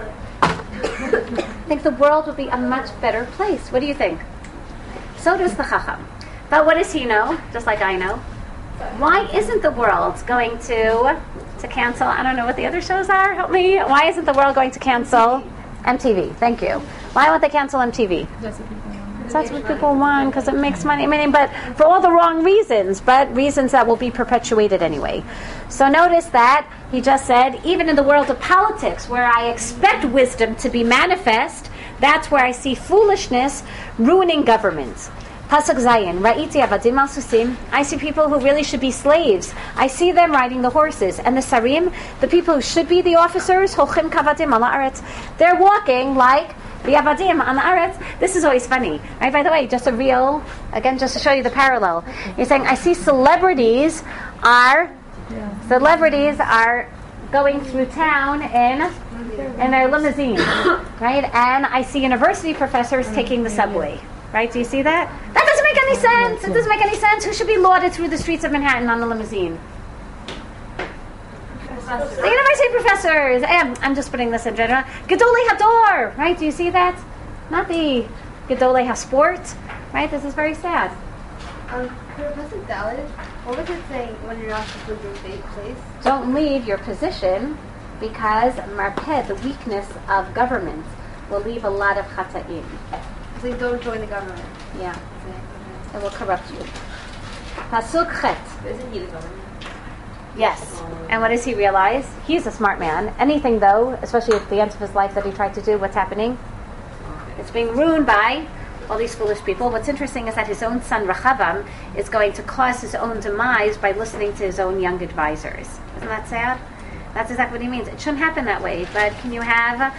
I think the world would be a much better place. What do you think? So does the Chacham. But what does he know? Just like I know. Why isn't the world going to cancel? I don't know what the other shows are. Help me. Why isn't the world going to cancel MTV? Thank you. Why won't they cancel MTV? That's what people want because it makes money. I mean, but for all the wrong reasons, but reasons that will be perpetuated anyway. So notice that he just said, even in the world of politics, where I expect wisdom to be manifest, that's where I see foolishness ruining government. Pasuk Zayin, Ra'iti avadim al susim. I see people who really should be slaves. I see them riding the horses. And the sarim, the people who should be the officers, holchim kavadim ala aretz. They're walking like the avadim on the aretz. This is always funny, right? By the way, just to show you the parallel. You're saying, I see celebrities are going through town in their limousine, right? And I see university professors taking the subway. Right? Do you see that? That doesn't make any sense. It doesn't make any sense. Who should be lauded through the streets of Manhattan on a limousine? The university professors. I'm just putting this in general. Gedolei Hador. Right? Do you see that? Not the Gedolei HaSport. Right? This is very sad. Professor Dallas, what was it saying when you're not supposed to leave your place? Don't leave your position because marpeh, the weakness of government, will leave a lot of chata'im. So you don't join the government. Yeah. It will corrupt you. Pasuk Chet. Isn't he the government? Yes. And what does he realize? He's a smart man. Anything, though, especially at the end of his life that he tried to do, what's happening? It's being ruined by all these foolish people. What's interesting is that his own son, Rechavam, is going to cause his own demise by listening to his own young advisors. Isn't that sad? That's exactly what he means. It shouldn't happen that way, but can you have...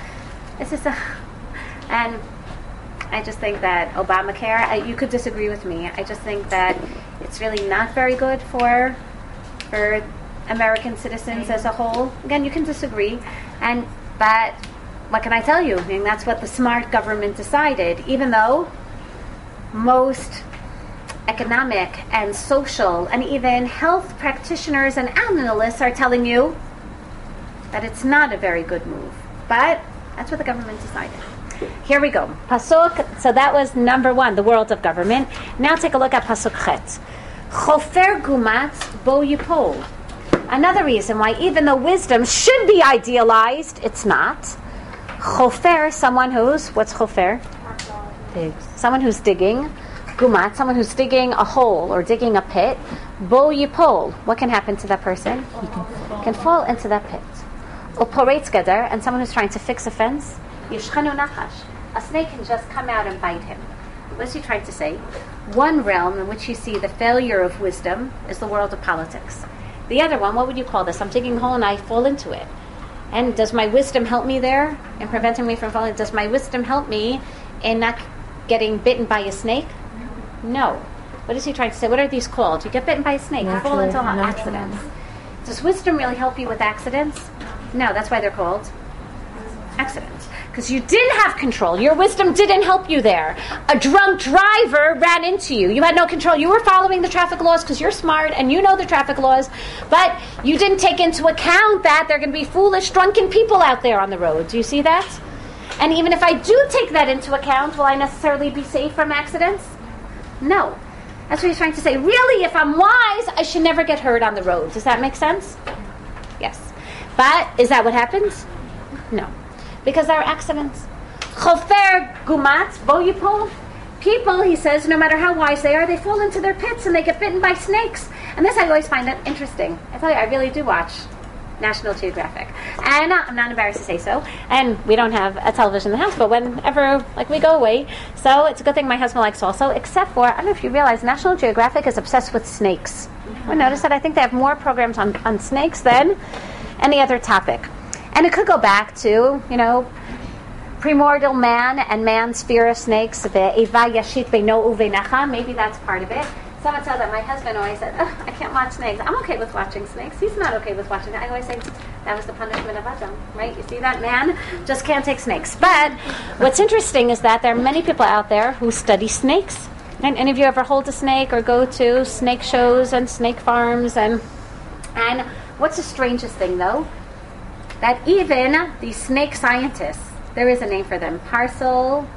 And I just think that Obamacare, you could disagree with me. I just think that it's really not very good for American citizens as a whole. Again, you can disagree, but what can I tell you? I mean, that's what the smart government decided, even though most economic and social and even health practitioners and analysts are telling you that it's not a very good move. But that's what the government decided. Here we go. Pasuk, so that was number 1, the world of government. Now take a look at Pasuk Chet. Chofer gumat bo yipol. Another reason why even though wisdom should be idealized, it's not. Chofer, someone who's, what's chofer? Someone who's digging. Gumat, someone who's digging a hole or digging a pit. Bo yipol. What can happen to that person? Can fall into that pit. Uporetz geder, and someone who's trying to fix a fence. Yishchanu nachash. A snake can just come out and bite him. What is he trying to say? One realm in which you see the failure of wisdom is the world of politics. The other one, what would you call this? I'm digging a hole and I fall into it. And does my wisdom help me there in preventing me from falling? Does my wisdom help me in not getting bitten by a snake? No. What is he trying to say? What are these called? You get bitten by a snake, you fall into accidents. Does wisdom really help you with accidents? No, that's why they're called Accident. Because you didn't have control. Your wisdom didn't help you there. A drunk driver ran into you. You had no control. You were following the traffic laws because you're smart and you know the traffic laws, but you didn't take into account that there are going to be foolish, drunken people out there on the road. Do you see that? And even if I do take that into account, will I necessarily be safe from accidents? No. That's what he's trying to say. Really, if I'm wise, I should never get hurt on the road. Does that make sense? Yes. But is that what happens? No. Because there are accidents. Chofer gumat, boyipol. People, he says, no matter how wise they are, they fall into their pits and they get bitten by snakes. And this I always find that interesting. I tell you, I really do watch National Geographic. And I'm not embarrassed to say so. And we don't have a television in the house, but whenever we go away, so it's a good thing my husband likes also, except for, I don't know if you realize, National Geographic is obsessed with snakes. I noticed that. I think they have more programs on snakes than any other topic. And it could go back to, primordial man and man's fear of snakes. Maybe that's part of it. Someone said that my husband always said, I can't watch snakes. I'm okay with watching snakes. He's not okay with watching it. I always say, that was the punishment of Adam, right? You see that? Man just can't take snakes. But what's interesting is that there are many people out there who study snakes. And any of you ever hold a snake or go to snake shows and snake farms? And what's the strangest thing, though? That even the snake scientists, there is a name for them, they're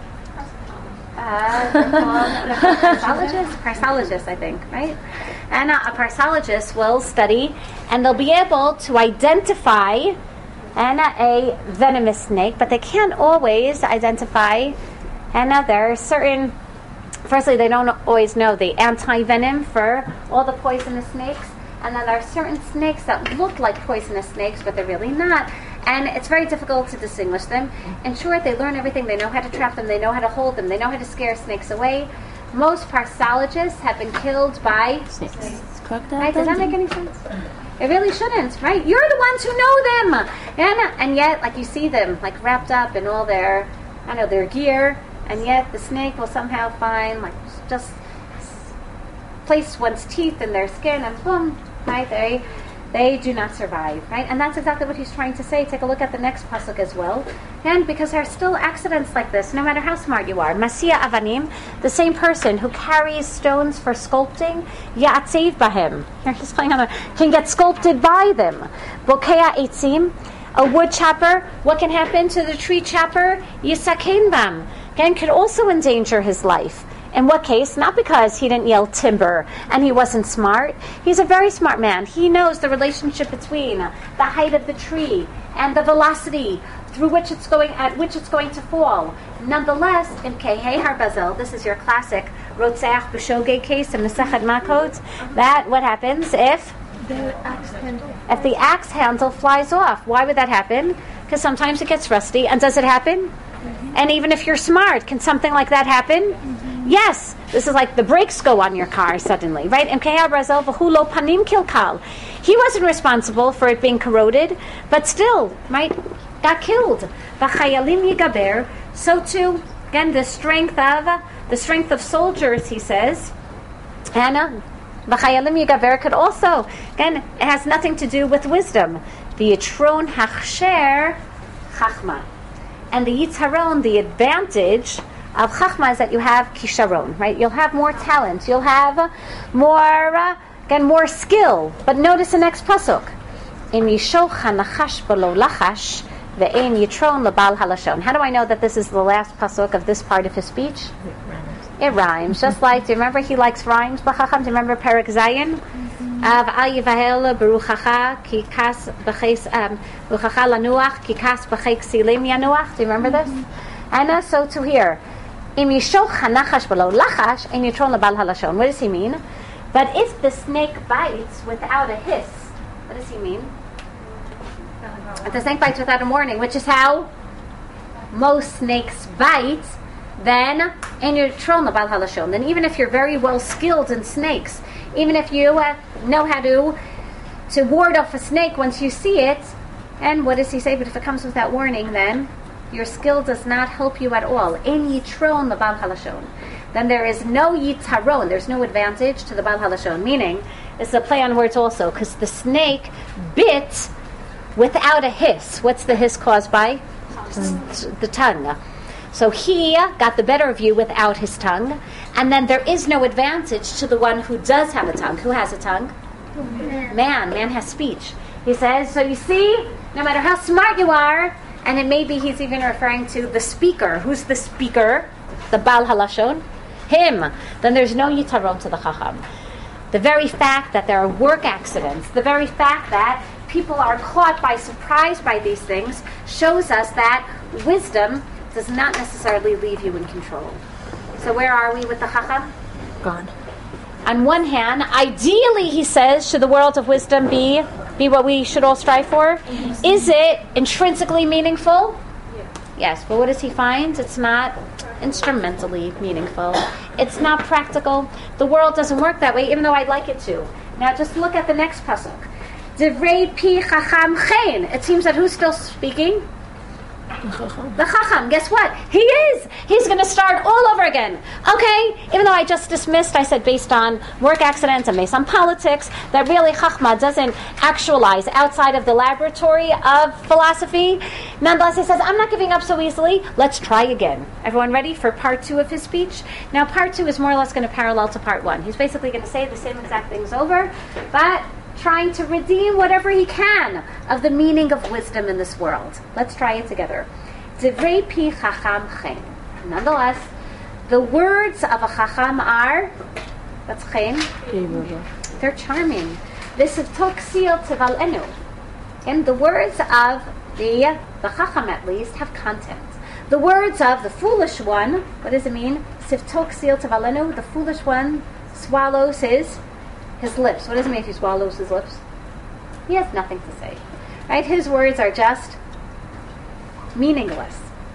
called parsologists, I think, right? And a parsologist will study, and they'll be able to identify a venomous snake, but they can't always identify, there are certain, firstly, they don't always know the anti-venom for all the poisonous snakes. And then there are certain snakes that look like poisonous snakes, but they're really not. And it's very difficult to distinguish them. In short, they learn everything. They know how to trap them. They know how to hold them. They know how to scare snakes away. Most parsologists have been killed by snakes. Right? Does that make any sense? It really shouldn't, right? You're the ones who know them. And yet, you see them, wrapped up in all their gear. And yet the snake will somehow find, just place one's teeth in their skin and boom, right? They do not survive, right? And that's exactly what he's trying to say. Take a look at the next pasuk as well. And because there are still accidents like this, no matter how smart you are. Masia avanim, the same person who carries stones for sculpting, ya'atzev bahem. Here he's playing on can get sculpted by them. Bokea etzim, a wood chopper, what can happen to the tree chopper? Yisakein bam. Again, could also endanger his life. In what case? Not because he didn't yell timber and he wasn't smart. He's a very smart man. He knows the relationship between the height of the tree and the velocity through which it's going, at which it's going to fall. Nonetheless, in Kehei Harbazel, this is your classic Rotzeach B'Shogeg case in Masechet Makot, that what happens if the axe handle flies off? Why would that happen? Because sometimes it gets rusty. And does it happen? Mm-hmm. And even if you're smart, can something like that happen? Mm-hmm. Yes, this is like the brakes go on your car suddenly, right? He wasn't responsible for it being corroded, but still, right, got killed. So too, again, the strength of soldiers, he says, and could also, again, it has nothing to do with wisdom. The Yitron Hachsher Chachma, and the Yitzaron, the advantage of Chachma is that you have Kisharon, right? You'll have more talent. You'll have more skill. But notice the next pasuk. Im yishoch hanachash b'lo lachash ve'ein yitron lebal halashon. How do I know that this is the last pasuk of this part of his speech? It rhymes. Just like, do you remember he likes rhymes, B'chacham? Do you remember Perek Zayin? Av al yivahel beruchacha ki kas b'cheis beruchacha lanuach ki kas b'chei ksilim yanuach. Do you remember this? And so to here. Im yishoch hanachash b'lo lachash ein yitron lebal halashon. What does he mean? But if the snake bites without a hiss, what does he mean? If the snake bites without a warning, which is how most snakes bite, then ein yitron lebal halashon. Then even if you're very well skilled in snakes, even if you know how to ward off a snake once you see it, and what does he say? But if it comes without warning, then your skill does not help you at all. Ein yitron lebal halashon. Then there is no yitzaron, there's no advantage to the bal halashon. Meaning, it's a play on words also, because the snake bit without a hiss. What's the hiss caused by? The tongue. So he got the better of you without his tongue, and then there is no advantage to the one who does have a tongue. Who has a tongue? Man. Man has speech. He says, so you see, no matter how smart you are, and it may be he's even referring to the speaker. Who's the speaker? The Baal Halashon? Him. Then there's no yitaron to the Chacham. The very fact that there are work accidents, the very fact that people are caught by surprise by these things, shows us that wisdom does not necessarily leave you in control. So where are we with the Chacham? Gone. On one hand, ideally, he says, should the world of wisdom be what we should all strive for? Is it intrinsically meaningful? Yes, but what does he find? It's not instrumentally meaningful. It's not practical. The world doesn't work that way, even though I'd like it to. Now just look at the next pasuk. Divrei pi chacham chen. It seems that who's still speaking? The Chacham. Guess what? He is. He's going to start all over again. Okay, even though I just dismissed, I said based on work accidents and based on politics, that really Chachma doesn't actualize outside of the laboratory of philosophy. Nonetheless, he says, I'm not giving up so easily. Let's try again. Everyone ready for part 2 of his speech? Now, part 2 is more or less going to parallel to part 1. He's basically going to say the same exact things over, but trying to redeem whatever he can of the meaning of wisdom in this world. Let's try it together. Divrei pi chacham chen. Nonetheless, the words of a chacham are, what's chen? They're charming. This is toksil tevalenu. And the words of the chacham at least have content. The words of the foolish one, what does it mean? Siftoksil tevalenu. The foolish one swallows his lips. What does it mean if he swallows his lips? He has nothing to say. Right? His words are just meaningless.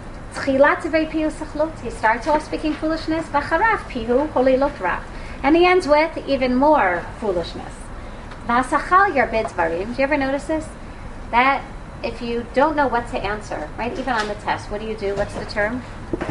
He starts off speaking foolishness, and he ends with even more foolishness. Do you ever notice this? That if you don't know what to answer, right, even on the test, what do? What's the term?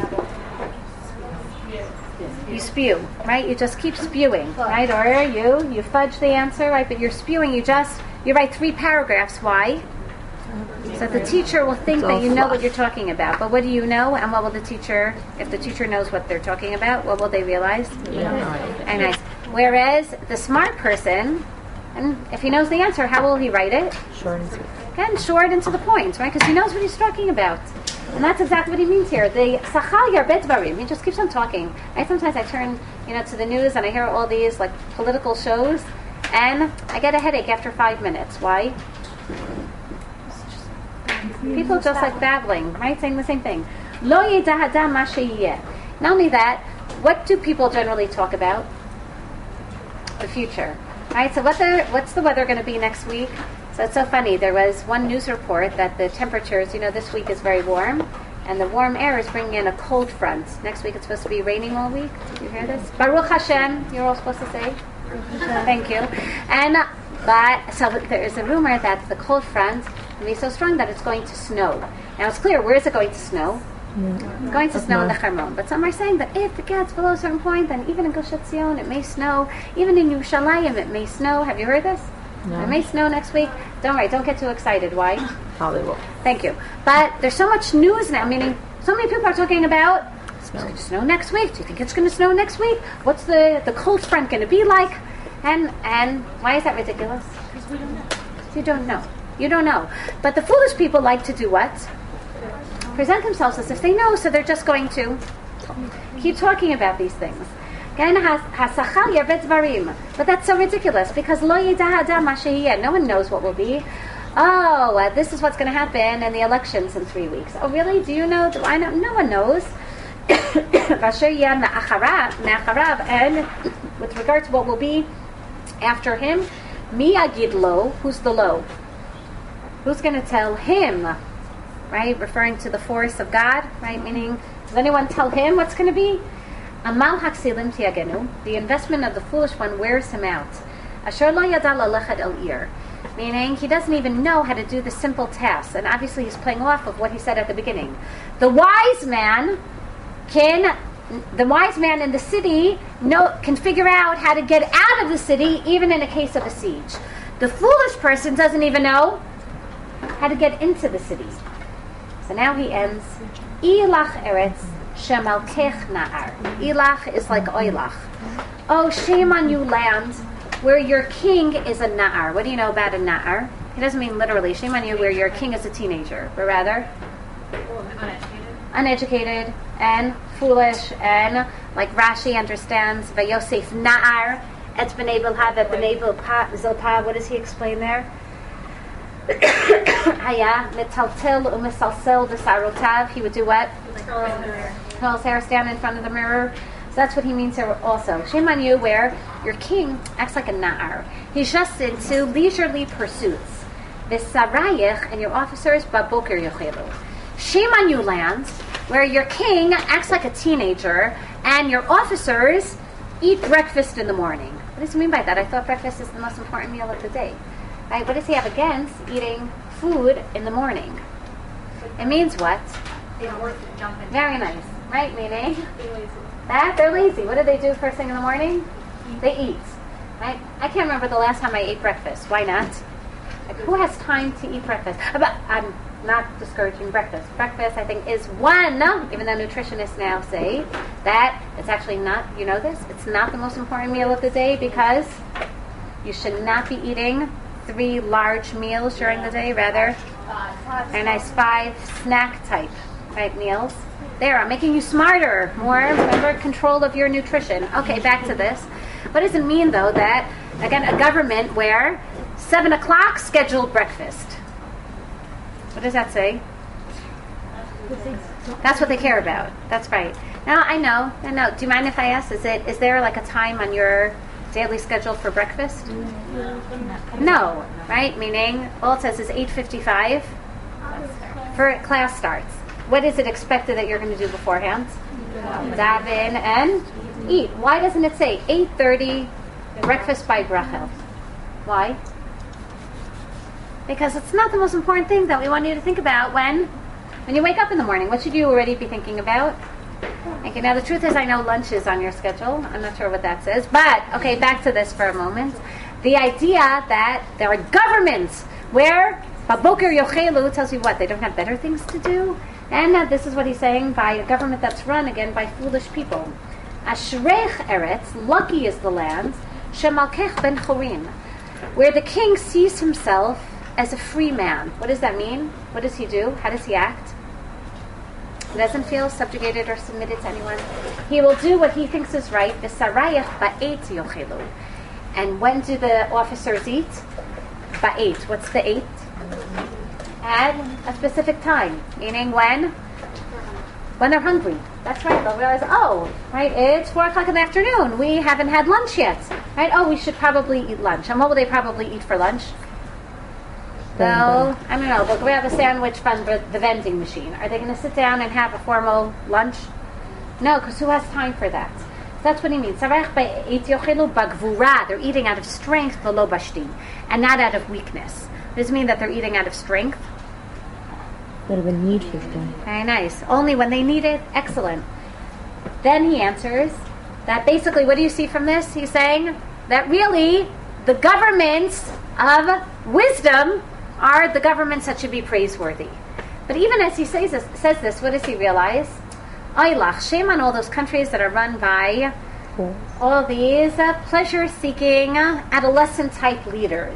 You spew, right? You just keep spewing, right? Or you fudge the answer, right? But you're spewing, you write 3 paragraphs. Why? So the teacher will think that you know what you're talking about. But what do you know? And what will the teacher, if the teacher knows what they're talking about, what will they realize? And nice. Whereas the smart person, and if he knows the answer, how will he write it? Short and sweet. Again, short and to the point, right? Because he knows what he's talking about. And that's exactly what he means here. The sachal yarbet dvarim. He just keeps on talking. Sometimes I turn, to the news and I hear all these like political shows, and I get a headache after 5 minutes. Why? People just like babbling, right? Saying the same thing. Lo yedah adam ma sheyeh. Not only that, what do people generally talk about? The future, right? So what's the weather going to be next week? So it's so funny. There was one news report that the temperatures, this week is very warm, and the warm air is bringing in a cold front. Next week it's supposed to be raining all week. Did you hear this? Baruch Hashem, you're all supposed to say. Thank you. But so there is a rumor that the cold front will be so strong that it's going to snow. Now it's clear, where is it going to snow? It's going to snow in the Charmon. But some are saying that if it gets below a certain point, then even in Gush Etzion it may snow. Even in Yerushalayim it may snow. Have you heard this? No. It may snow next week. Don't worry, don't get too excited. Why? Probably will. Thank you. But there's so much news now, meaning so many people are talking about it's going to snow next week. Do you think it's going to snow next week? What's the cold front going to be like? And why is that ridiculous? Because we don't know. You don't know. You don't know. But the foolish people like to do what? Present themselves as if they know, so they're just going to keep talking about these things. But that's so ridiculous because lo yedah adam ma sheyeh. No one knows what will be. This is what's going to happen in the elections in 3 weeks. Oh, really? Do you know? Do I know? No one knows. And with regard to what will be after him, mi agid lo. Who's the lo? Who's going to tell him? Right, referring to the force of God. Right, meaning, does anyone tell him what's going to be? Amal haksilim tiagenu, the investment of the foolish one wears him out. Asher lo yada lalechad el ir, meaning he doesn't even know how to do the simple tasks. And obviously he's playing off of what he said at the beginning. The wise man in the city can figure out how to get out of the city even in a case of a siege. The foolish person doesn't even know how to get into the city. So now he ends, Ilach Eretz Shemalkech Na'ar. Ilach is like Oilach. Oh, shame on you, land, where your king is a Na'ar. What do you know about a Na'ar? It doesn't mean literally, shame on you, where your king is a teenager, but rather uneducated and foolish, and like Rashi understands, Vayosef Na'ar, et b'nei Bilha, et b'nei Zilpah. What does he explain there? Haya mitaltil u'misalsel v'sarotav. He would do what? Curl his hair, stand in front of the mirror. So that's what he means here also. Shame on you, where your king acts like a na'ar. He's just into leisurely pursuits. V'sarayich, and your officers, baboker yochelu. Shame on you, land, where your king acts like a teenager, and your officers eat breakfast in the morning. What does he mean by that? I thought breakfast is the most important meal of the day. Right? What does he have against eating food in the morning? It means what? Very nice, right? Meaning that they're lazy. What do they do first thing in the morning? They eat. Right? I can't remember the last time I ate breakfast. Why not? Like, who has time to eat breakfast? But I'm not discouraging breakfast. Breakfast, I think, is one, even though nutritionists now say that it's actually not, you know this, it's not the most important meal of the day, because you should not be eating 3 large meals during the day, rather a nice 5 snack type, right, meals. There, I'm making you smarter, more, remember, control of your nutrition. Okay, back to this. What does it mean, though, that, again, a government where 7 o'clock scheduled breakfast? What does that say? That's what they care about. That's right. Now, I know. Do you mind if I ask, is there like a time on your daily schedule for breakfast? No, right? Meaning, all it says is 8:55 for class starts. What is it expected that you're going to do beforehand? Daven and eat. Why doesn't it say 8:30 breakfast by Brachel? Why? Because it's not the most important thing that we want you to think about when you wake up in the morning. What should you already be thinking about? Okay, now the truth is, I know lunch is on your schedule. I'm not sure what that says. But, okay, back to this for a moment. The idea that there are governments where Baboker Yochelu tells you what? They don't have better things to do? And this is what he's saying by a government that's run, again, by foolish people. Ashrech Eretz, lucky is the land, Shemalkech ben Chorin, where the king sees himself as a free man. What does that mean? What does he do? How does he act? He doesn't feel subjugated or submitted to anyone. He will do what he thinks is right. V'sarayach ba'et yochelu. And when do the officers eat? Ba'et. What's the 8? At a specific time. Meaning when? When they're hungry. That's right. They'll realize, right, it's 4 o'clock in the afternoon. We haven't had lunch yet. Right? We should probably eat lunch. And what will they probably eat for lunch? Well, I don't know. They'll grab a sandwich from the vending machine. Are they going to sit down and have a formal lunch? No, because who has time for that? That's what he means. They're eating out of strength, and not out of weakness. Does it mean that they're eating out of strength? Out of a need for strength. Very nice. Only when they need it? Excellent. Then he answers that basically, what do you see from this? He's saying that really the governments of wisdom are the governments that should be praiseworthy. But even as he says this, what does he realize? Oilach, shame on all those countries that are run by all these pleasure-seeking, adolescent-type leaders.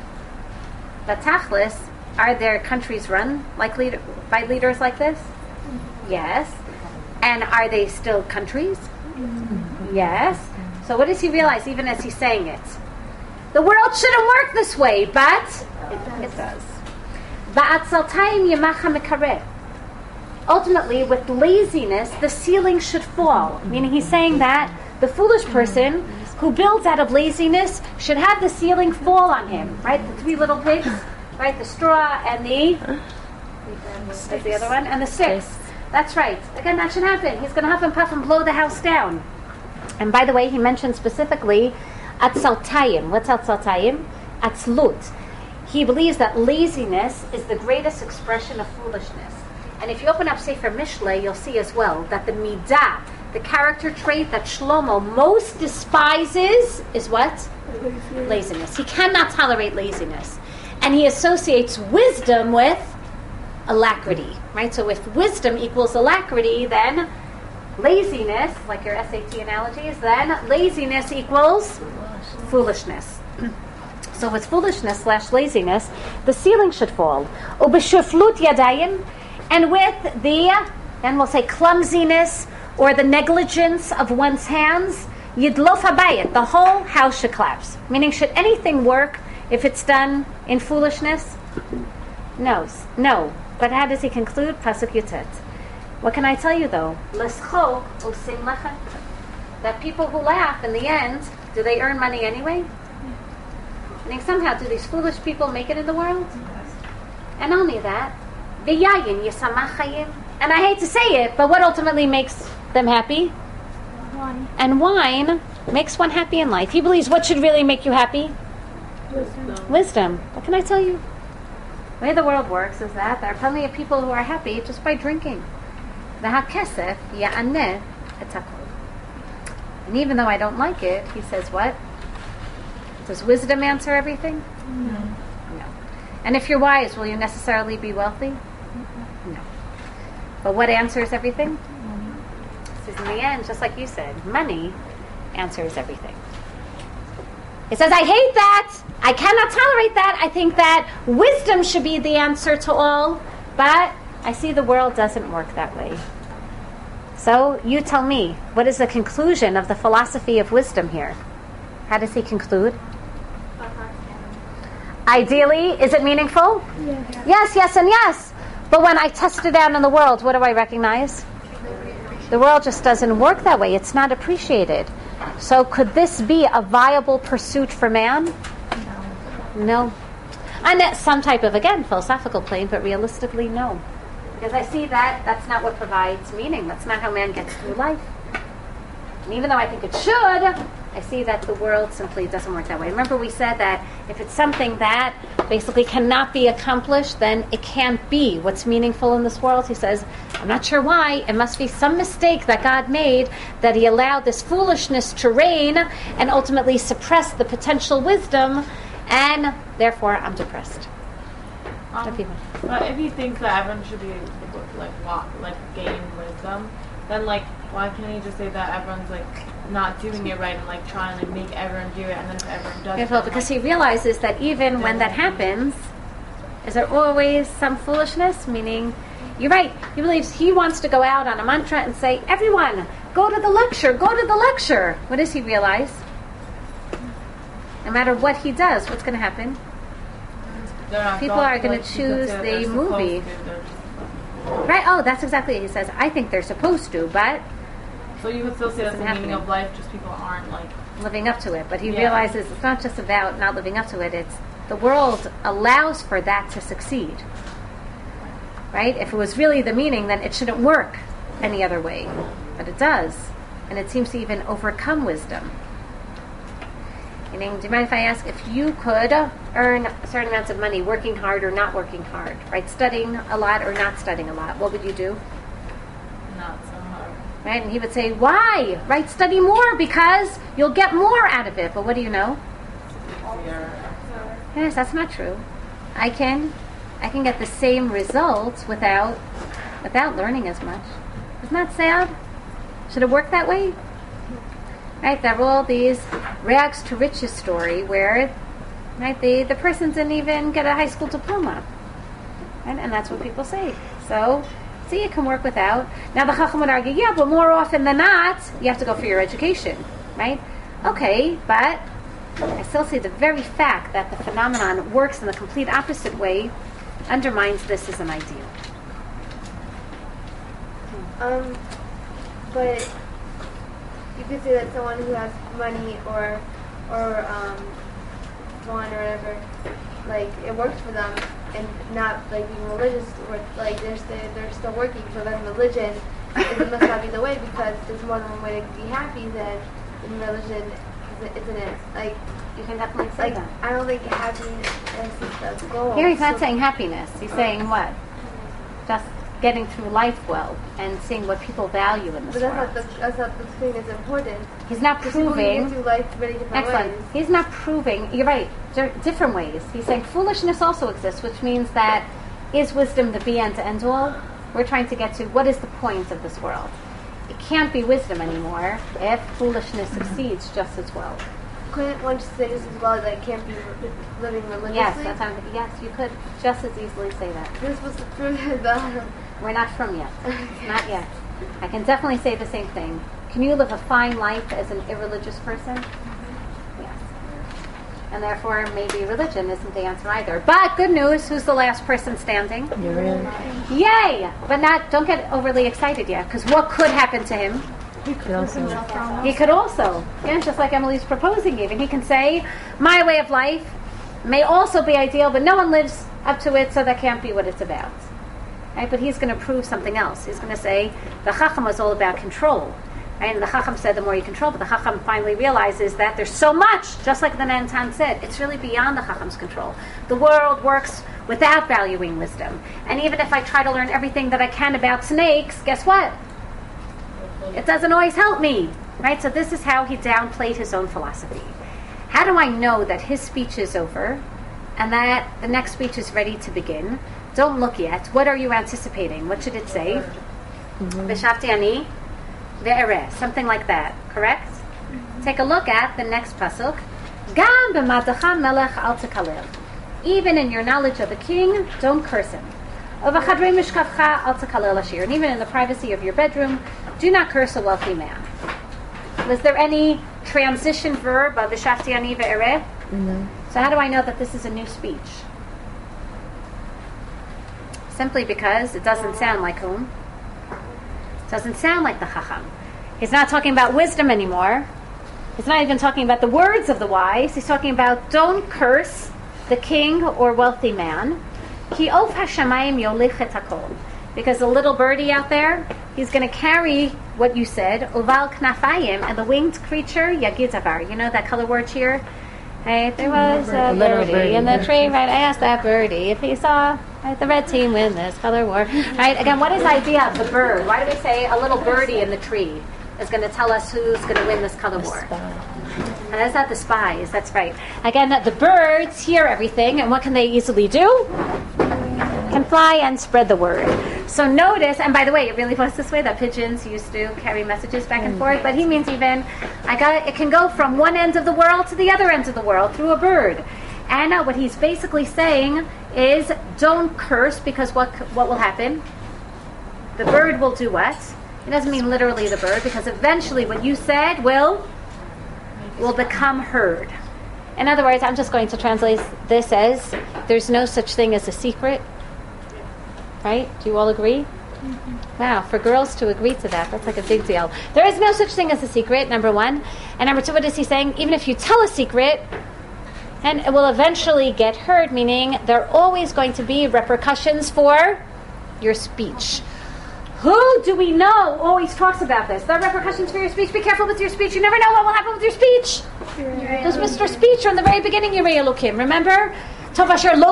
But tachlis, are their countries run by leaders like this? Yes. And are they still countries? Yes. So what does he realize even as he's saying it? The world shouldn't work this way, but it does. Ultimately, with laziness, the ceiling should fall. Meaning he's saying that the foolish person who builds out of laziness should have the ceiling fall on him. Right? The 3 little pigs, right? The straw and what's the other one? And the sticks. That's right. Again, that should happen. He's going to huff and puff and blow the house down. And by the way, he mentioned specifically Atzaltayim. What's Atzaltayim? Atzlut. He believes that laziness is the greatest expression of foolishness. And if you open up Sefer Mishlei, you'll see as well that the midah, the character trait that Shlomo most despises is what? Laziness. He cannot tolerate laziness. And he associates wisdom with alacrity, right? So if wisdom equals alacrity, then laziness, like your SAT analogies, then laziness equals foolishness. So with foolishness / laziness, the ceiling should fall. Ubeshuflut yadayim, and with the, then we'll say clumsiness or the negligence of one's hands, yidlof habayit, the whole house should collapse. Meaning, should anything work if it's done in foolishness? No. But how does he conclude? Pasuk Yutet. What can I tell you though? L'schok usim lechem. That people who laugh in the end, do they earn money anyway? I think somehow do these foolish people make it in the world? And not only that, v'yayin yisamach chayim. And I hate to say it, but what ultimately makes them happy? Wine. And wine makes one happy in life. He believes what should really make you happy? Wisdom. What can I tell you? The way the world works is that there are plenty of people who are happy just by drinking. V'hakesef ya'aneh et hakol. And even though I don't like it, he says what? Does wisdom answer everything? No. And if you're wise, will you necessarily be wealthy? No. But what answers everything? This is in the end, just like you said, money answers everything. It says, I hate that. I cannot tolerate that. I think that wisdom should be the answer to all. But I see the world doesn't work that way. So you tell me, what is the conclusion of the philosophy of wisdom here? How does he conclude? Ideally, is it meaningful? Yes, and yes. But when I test it out in the world, what do I recognize? The world just doesn't work that way. It's not appreciated. So could this be a viable pursuit for man? No. On some type of, again, philosophical plane, but realistically, no. Because I see that that's not what provides meaning. That's not how man gets through life. And even though I think it should, I see that the world simply doesn't work that way. Remember we said that if it's something that basically cannot be accomplished, then it can't be what's meaningful in this world. He says, I'm not sure why. It must be some mistake that God made, that he allowed this foolishness to reign and ultimately suppress the potential wisdom, and therefore I'm depressed. But if he thinks that everyone should be gain wisdom, then why can't he just say that everyone's not doing it right and trying to make everyone do it, and then if everyone does it, because he realizes that even when that happens, is there always some foolishness? Meaning, you're right, he believes he wants to go out on a mantra and say, everyone, go to the lecture. What does he realize? No matter what he does, what's going to happen? People are going to choose the movie. Right, that's exactly what he says. I think they're supposed to, but so you would still say that's the meaning of life, just people aren't living up to it. But he realizes it's not just about not living up to it, it's the world allows for that to succeed. Right? If it was really the meaning, then it shouldn't work any other way. But it does. And it seems to even overcome wisdom. Meaning, do you mind if I ask, if you could earn certain amounts of money working hard or not working hard, right? Studying a lot or not studying a lot, what would you do? Not so hard. Right? And he would say, why? Right? Study more because you'll get more out of it. But what do you know? Yes, that's not true. I can get the same results without learning as much. Isn't that sad? Should it work that way? Right? There were all these rags to riches story where, right, the person didn't even get a high school diploma. Right? And that's what people say. So, see, it can work without. Now the Chacham would argue, yeah, but more often than not, you have to go for your education. Right? Okay, but I still see the very fact that the phenomenon works in the complete opposite way undermines this as an ideal. But you could say that someone who has money or one or whatever, it works for them, and not being religious, or they're still working. So then religion must not be the way, because there's more than one way to be happy. Then religion isn't it? You can definitely say that. I don't think happiness is the goal. Here he's not saying happiness. He's saying what? Just getting through life well and seeing what people value in this world. But that's not the thing that's important. He's not proving. Through life many different Excellent. ways. He's not proving. You're right. Different ways. He's saying foolishness also exists, which means that is wisdom the be and to end all? We're trying to get to what is the point of this world. It can't be wisdom anymore if foolishness succeeds just as well. Couldn't one say this as well, that it can't be living religiously? Yes, you could just as easily say that. This was the truth of the... We're not from yet. Not yet. I can definitely say the same thing. Can you live a fine life as an irreligious person? Yes. And therefore, maybe religion isn't the answer either. But good news, who's the last person standing? Yay! But don't get overly excited yet, because what could happen to him? He could also, yeah, just like Emily's proposing even, he can say, my way of life may also be ideal, but no one lives up to it, so that can't be what it's about. Right? But he's going to prove something else. He's going to say, the Chacham was all about control. Right? And the Chacham said the more you control, but the Chacham finally realizes that there's so much, just like the Nantan said, it's really beyond the Chacham's control. The world works without valuing wisdom. And even if I try to learn everything that I can about snakes, guess what? It doesn't always help me, right? So this is how he downplayed his own philosophy. How do I know that his speech is over and that the next speech is ready to begin? Don't look yet. What are you anticipating? What should it say? V'shavti ani ve'ereh, something like that, correct? Take a look at the next pasuk. Gam b'madacha melech al tekalel. Even in your knowledge of the king, don't curse him. And even in the privacy of your bedroom, do not curse a wealthy man. Was there any transition verb of v'shavti ani ve'ereh? No. So how do I know that this is a new speech? Simply because it doesn't sound like whom? It doesn't sound like the Chacham. He's not talking about wisdom anymore. He's not even talking about the words of the wise. He's talking about don't curse the king or wealthy man. Ki of hashamayim yolich et hakol. Because the little birdie out there, he's going to carry what you said, oval knafayim, and the winged creature, yagid davar. You know that color word here? Right, there was a birdie in the tree, right? I asked that birdie if he saw the red team win this color war. Right, again, what is the idea of the bird? Why do we say a little birdie in the tree is going to tell us who's going to win this color war? And that's not the spies, that's right. Again, the birds hear everything, and what can they easily do? Can fly and spread the word. So notice, and by the way, it really was this way that pigeons used to carry messages back and forth, but he means even, it can go from one end of the world to the other end of the world through a bird. And what he's basically saying is, don't curse, because what will happen? The bird will do what? It doesn't mean literally the bird, because eventually what you said will become heard. In other words, I'm just going to translate this as, there's no such thing as a secret. Right? Do you all agree? Mm-hmm. Wow, for girls to agree to that, that's like a big deal. There is no such thing as a secret, number one. And number two, what is he saying? Even if you tell a secret, and it will eventually get heard, meaning there are always going to be repercussions for your speech. Who do we know always talks about this? There are repercussions for your speech. Be careful with your speech. You never know what will happen with your speech. Those Mr. Speech from the very beginning, Yirei Elokim. Remember? Again,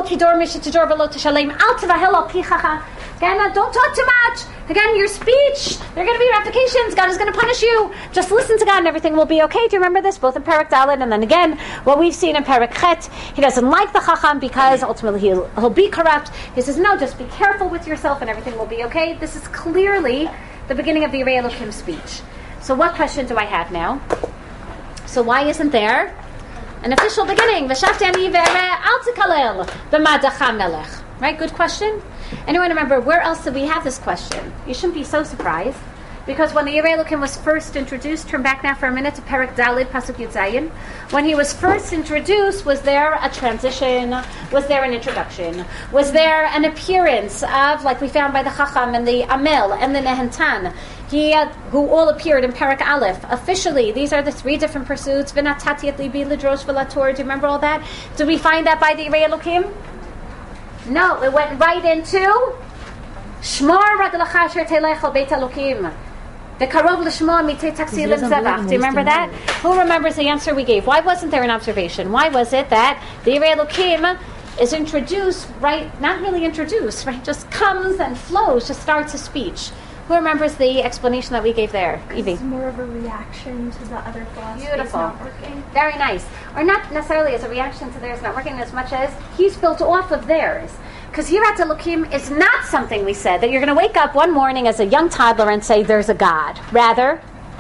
don't talk too much. Again, your speech, there are going to be ramifications. God is going to punish you. Just listen to God and everything will be okay. Do you remember this? Both in Perek Dalet and then again, what we've seen in Perek Chet. He doesn't like the Chacham because ultimately he'll be corrupt. He says, no, just be careful with yourself and everything will be okay. This is clearly the beginning of the Yirei Elokim speech. So what question do I have now? So why isn't there an official beginning? V'shavti ani ve'ereh al tekalel b'madacha melech. Right, good question. Anyone remember where else did we have this question? You shouldn't be so surprised, because when the Yirei Elokim was first introduced, turn back now for a minute to Perek Dalet Pasuk Yud Zayin. When he was first introduced, was there a transition? Was there an introduction? Was there an appearance of, like we found by the Chacham and the Amel and the Nehentan, who all appeared in Perek Aleph? Officially, these are the three different pursuits. V'natati et libi l'drosh v'lator. Do you remember all that? Did we find that by the Yirei Elokim? No, it went right into Shmor rag l'cha asher telech al beit Elokim. V'karov l'shmo mitei taksil zevach. Do you remember that? Who remembers the answer we gave? Why wasn't there an observation? Why was it that the Yirei Elokim is introduced, right? Not really introduced, right? Just comes and flows, just starts a speech. Who remembers the explanation that we gave there? Evie. It's more of a reaction to the other philosophies Beautiful. not working. Very nice. Or not necessarily as a reaction to theirs not working as much as he's built off of theirs. Because Yirat Elokim is not something, we said, that you're going to wake up one morning as a young toddler and say, there's a God. Rather,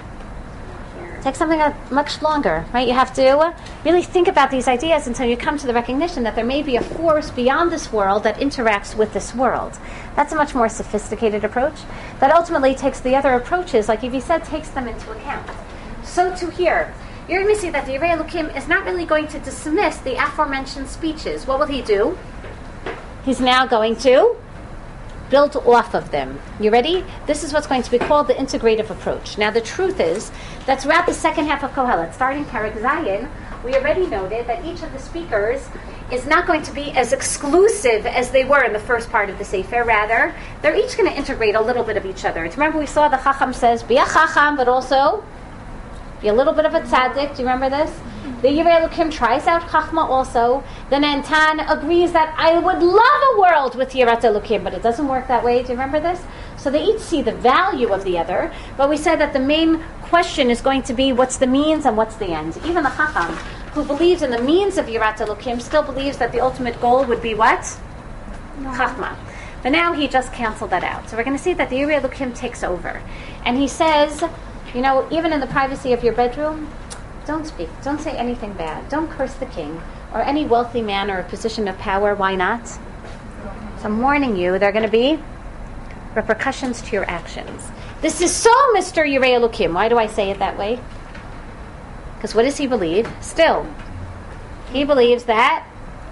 it takes something much longer, right? You have to really think about these ideas until you come to the recognition that there may be a force beyond this world that interacts with this world. That's a much more sophisticated approach that ultimately takes the other approaches, like Evie said, takes them into account. So to here, you're going to see that the Yirei Elokim is not really going to dismiss the aforementioned speeches. What will he do? He's now going to build off of them. You ready? This is what's going to be called the integrative approach. Now, the truth is that throughout the second half of Kohelet, starting Perek Zayin, we already noted that each of the speakers is not going to be as exclusive as they were in the first part of the Sefer. Rather, they're each going to integrate a little bit of each other. Remember, we saw the Chacham says, be a Chacham, but also be a little bit of a tzaddik. Do you remember this? The Yirei Elokim tries out Chachma also. The Nantan agrees that I would love a world with Yirat Elokim, but it doesn't work that way. Do you remember this? So they each see the value of the other, but we said that the main question is going to be what's the means and what's the end. Even the Chacham, who believes in the means of Yirat Elokim, still believes that the ultimate goal would be what? Chachma. But now he just canceled that out. So we're going to see that the Yirei Elokim takes over. And he says, even in the privacy of your bedroom, don't speak. Don't say anything bad. Don't curse the king or any wealthy man or a position of power. Why not? So I'm warning you, there are going to be repercussions to your actions. This is so Mr. Yirei Elokim. Why do I say it that way? Because what does he believe? Still, he believes that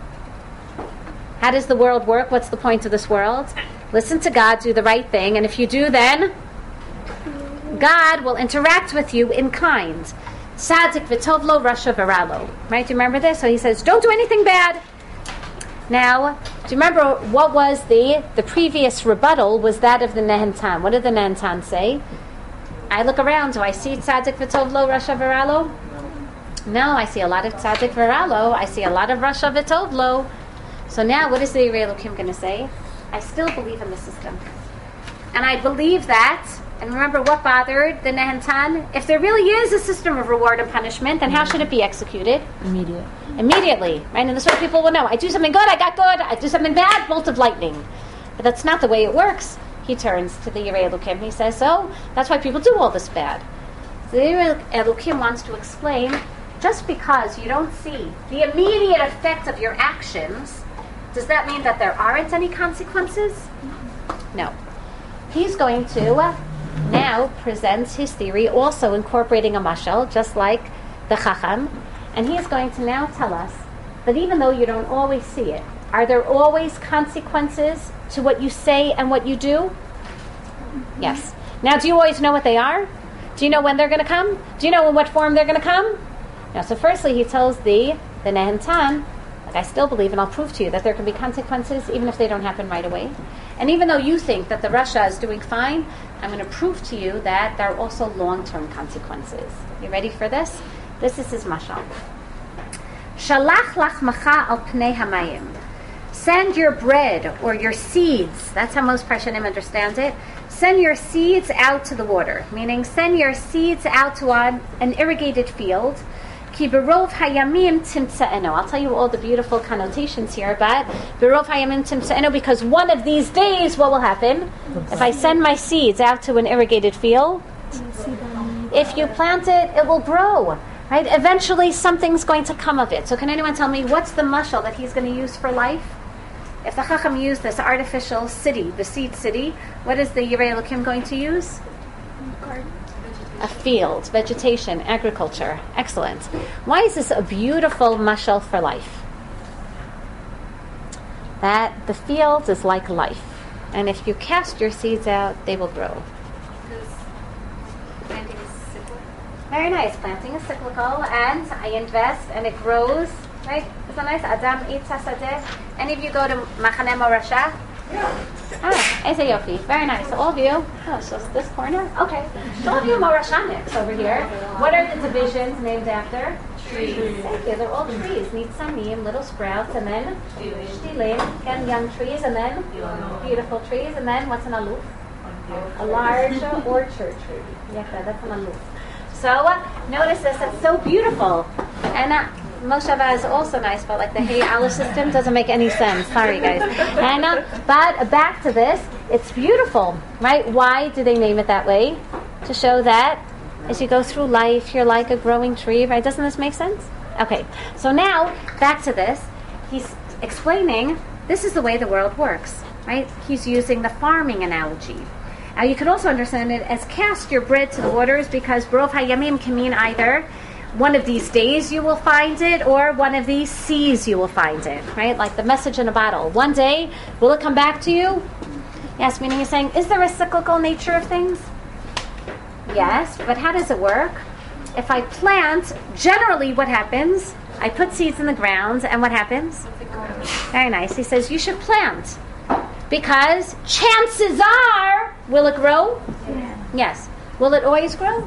how does the world work? What's the point of this world? Listen to God, do the right thing, and if you do, then God will interact with you in kind. Tzadik v'tovlo rasha v'ralo. Right? Do you remember this? So he says, don't do anything bad. Now, do you remember what was the previous rebuttal was that of the Nehentan? What did the Nehentan say? I look around, do I see tzadik v'tovlo rasha v'ralo? No, I see a lot of tzadik v'ralo. I see a lot of rasha v'tovlo. So now, what is the Yirei Elokim going to say? I still believe in the system. And I believe that. And remember what bothered the Nehentan? If there really is a system of reward and punishment, then how should it be executed? Immediately. Right? And this way people will know. I do something good, I got good. I do something bad, bolt of lightning. But that's not the way it works. He turns to the Yirei Elokim and he says, so that's why people do all this bad. So the Yirei Elokim wants to explain, just because you don't see the immediate effect of your actions, does that mean that there aren't any consequences? No. He's going to now presents his theory, also incorporating a mashal, just like the Chacham, and he is going to now tell us that even though you don't always see it, are there always consequences to what you say and what you do? Yes. Now, do you always know what they are? Do you know when they're going to come? Do you know in what form they're going to come? Now, so firstly, he tells the Nehentan, like I still believe, and I'll prove to you, that there can be consequences even if they don't happen right away. And even though you think that the Rasha is doing fine, I'm going to prove to you that there are also long-term consequences. You ready for this? This is his mashal. Shalach lachmacha al pnei hamayim. Send your bread or your seeds. That's how most Parshanim understand it. Send your seeds out to the water. Meaning, send your seeds out to an irrigated field. Ki berov hayamim timtze'eno. I'll tell you all the beautiful connotations here, but berov hayamim timtze'eno, because one of these days, what will happen? If I send my seeds out to an irrigated field, if you plant it, it will grow. Right? Eventually, something's going to come of it. So can anyone tell me what's the mashal that he's going to use for life? If the Chacham used this artificial city, the seed city, what is the Yirei Elokim going to use? Garden. A field, vegetation, agriculture. Excellent. Why is this a beautiful mashal for life? That the field is like life. And if you cast your seeds out, they will grow. Because planting is cyclical. Very nice. Planting is cyclical, and I invest, and it grows. Right? Isn't that nice? Adam eats hasadeh. Any of you go to Machane Morasha? Ah, Eze Yofi. Very nice. So all of you. Oh, so this corner? Okay. So all of you Morashaniks over here. What are the divisions named after? Trees. Thank you. They're all trees. Nitzanim, little sprouts, and then shtilim, again, young trees, and then beautiful trees, and then what's an aluf? A large orchard tree. Yeah, that's an aluf. So notice this. It's so beautiful. And Moshava is also nice, but like the Hey Allah system doesn't make any sense. Sorry, guys. But back to this, it's beautiful, right? Why do they name it that way? To show that as you go through life, you're like a growing tree, right? Doesn't this make sense? Okay, so now back to this. He's explaining this is the way the world works, right? He's using the farming analogy. Now you could also understand it as cast your bread to the waters, because Brov Hayamim can mean either one of these days you will find it, or one of these seas you will find it, right? Like the message in a bottle. One day, will it come back to you? Yes, meaning he's saying, is there a cyclical nature of things? Yes, but how does it work? If I plant, generally what happens? I put seeds in the ground, and what happens? Very nice. He says, you should plant. Because chances are, will it grow? Yeah. Yes. Will it always grow?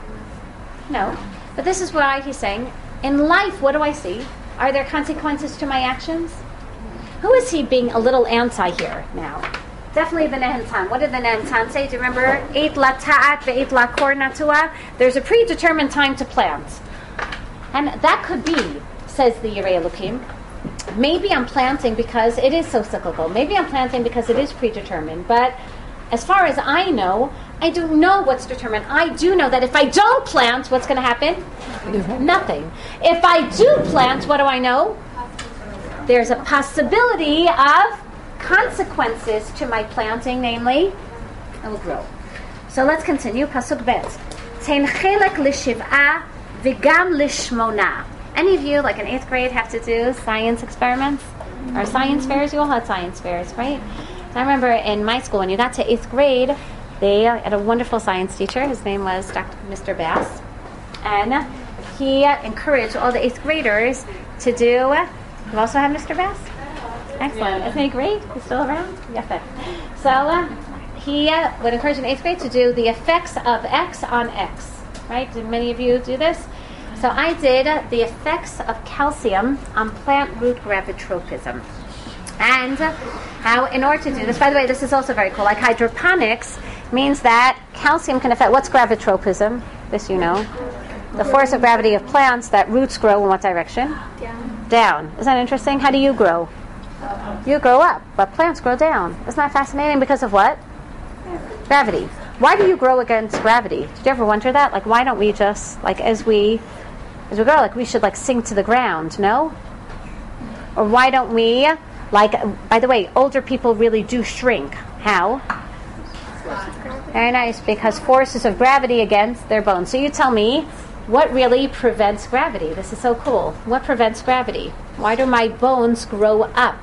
No. But this is why he's saying, in life, what do I see? Are there consequences to my actions? Who is he being a little anti here now? Definitely the Nehentan. What did the Nehentan say? Do you remember? Eit la ta'at ve'eit la kor natua. There's a predetermined time to plant. And that could be, says the Yirei Elokim, maybe I'm planting because it is so cyclical. Maybe I'm planting because it is predetermined. But as far as I know, I don't know what's determined. I do know that if I don't plant, what's going to happen? Nothing. If I do plant, what do I know? There's a possibility of consequences to my planting, namely, it will grow. So let's continue. Pasuk bet. Ten chelek l'shiv'a v'gam l'shmona. Any of you, like in 8th grade, have to do science experiments? Or science fairs? You all had science fairs, right? So I remember in my school, when you got to 8th grade, they had a wonderful science teacher. His name was Mr. Bass. And he encouraged all the 8th graders to do... You also have Mr. Bass? Excellent. Yeah. Isn't he great? He's still around? Yeah. So he would encourage in 8th grade to do the effects of X on X. Right? Did many of you do this? So I did the effects of calcium on plant root gravitropism. And how, in order to do this, by the way, this is also very cool. Like hydroponics means that calcium can affect, what's gravitropism? This you know. The force of gravity of plants, that roots grow in what direction? Down. Isn't that interesting? How do you grow? You grow up, but plants grow down. Isn't that fascinating? Because of what? Gravity. Why do you grow against gravity? Did you ever wonder that? Like, why don't we just, like, as we grow, like, we should, like, sink to the ground, no? Or why don't we, like, by the way, older people really do shrink. How? Very nice, because forces of gravity against their bones. So you tell me, what really prevents gravity? This is so cool. What prevents gravity? Why do my bones grow up?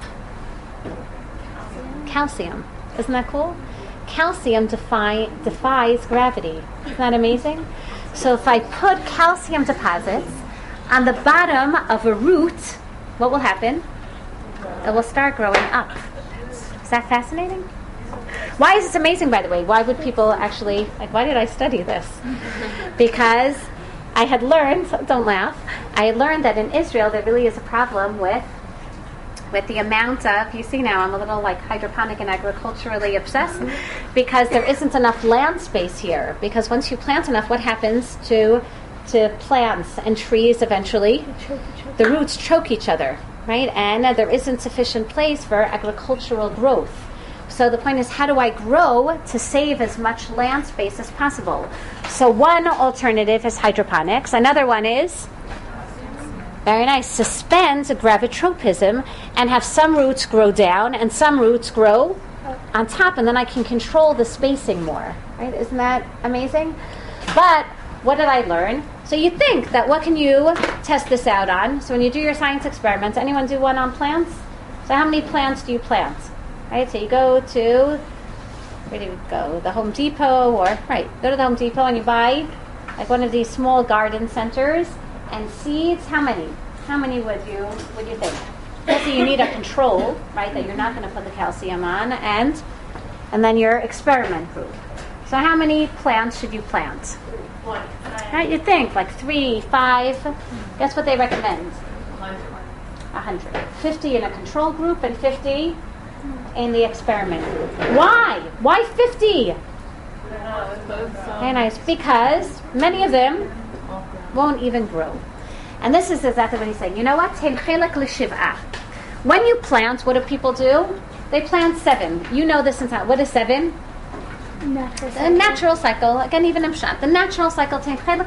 Calcium. Isn't that cool? Calcium defies gravity. Isn't that amazing? So if I put calcium deposits on the bottom of a root, what will happen? It will start growing up. Is that fascinating? Why is this amazing, by the way? Why would people actually, like, why did I study this? Because I had learned, don't laugh, I had learned that in Israel there really is a problem with the amount of, you see now I'm a little like hydroponic and agriculturally obsessed, because there isn't enough land space here. Because once you plant enough, what happens to plants and trees eventually? The roots choke each other, right? And there isn't sufficient place for agricultural growth. So the point is, how do I grow to save as much land space as possible? So one alternative is hydroponics. Another one is, very nice, suspend gravitropism and have some roots grow down and some roots grow on top, and then I can control the spacing more. Right? Isn't that amazing? But what did I learn? So you think that what can you test this out on? So when you do your science experiments, anyone do one on plants? So how many plants do you plant? Right? So you go to, where do you go? The Home Depot, or, right, go to the Home Depot and you buy like one of these small garden centers, and seeds. How many? How many would you think? So you need a control, right, that you're not going to put the calcium on, and then your experiment group. So how many plants should you plant? Right, you think like 3, 5. Guess what they recommend? 100. 50 in a control group and 50 in the experiment group. Why? Why 50? Very nice. Because many of them won't even grow. And this is exactly what he's saying. You know what? When you plant, what do people do? They plant 7. You know this in time. What is 7? The natural cycle. Again, even in Pshat. The natural cycle.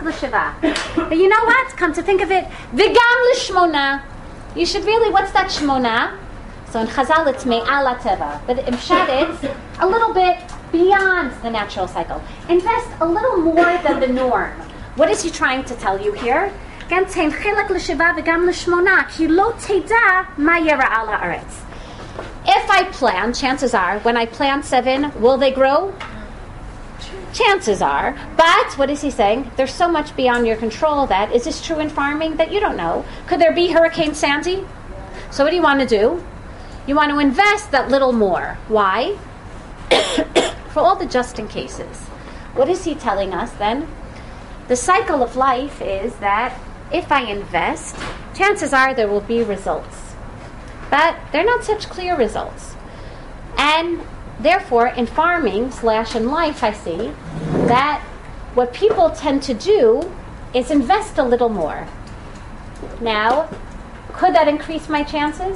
But you know what? Come to think of it, Vigam l'shmona. You should really, what's that shmona? So in Chazal it's me'ala teva. But in Pshat it's a little bit beyond the natural cycle. Invest a little more than the norm. What is he trying to tell you here? Again, tein chelak l'sheva v'gam l'shmona ki lo teda ma yera ala aretz. If I plant, chances are, when I plant 7, will they grow? Chances are. But, what is he saying? There's so much beyond your control that, is this true in farming, that you don't know? Could there be Hurricane Sandy? So what do you want to do? You want to invest that little more. Why? For all the just in cases. What is he telling us then? The cycle of life is that if I invest, chances are there will be results. But they're not such clear results. And therefore, in farming / in life, I see that what people tend to do is invest a little more. Now, could that increase my chances?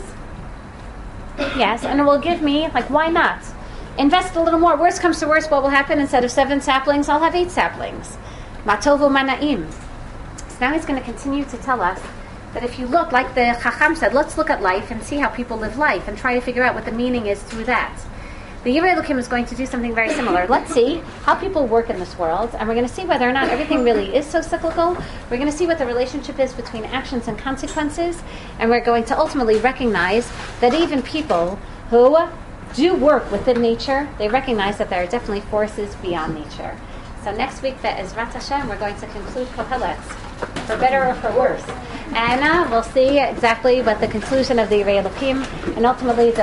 Yes, and it will give me, why not? Invest a little more. Worst comes to worst, what will happen? Instead of 7 saplings, I'll have 8 saplings. Matovu mana'im. So now he's going to continue to tell us that if you look, like the Chacham said, let's look at life and see how people live life and try to figure out what the meaning is through that. The Yirei Elokim is going to do something very similar. Let's see how people work in this world, and we're going to see whether or not everything really is so cyclical. We're going to see what the relationship is between actions and consequences, and we're going to ultimately recognize that even people who do work within nature, they recognize that there are definitely forces beyond nature. So next week, Be'ezrat Hashem, we're going to conclude Kohelet, for better or for worse. And we'll see exactly what the conclusion of the Yirei Elokim, and ultimately the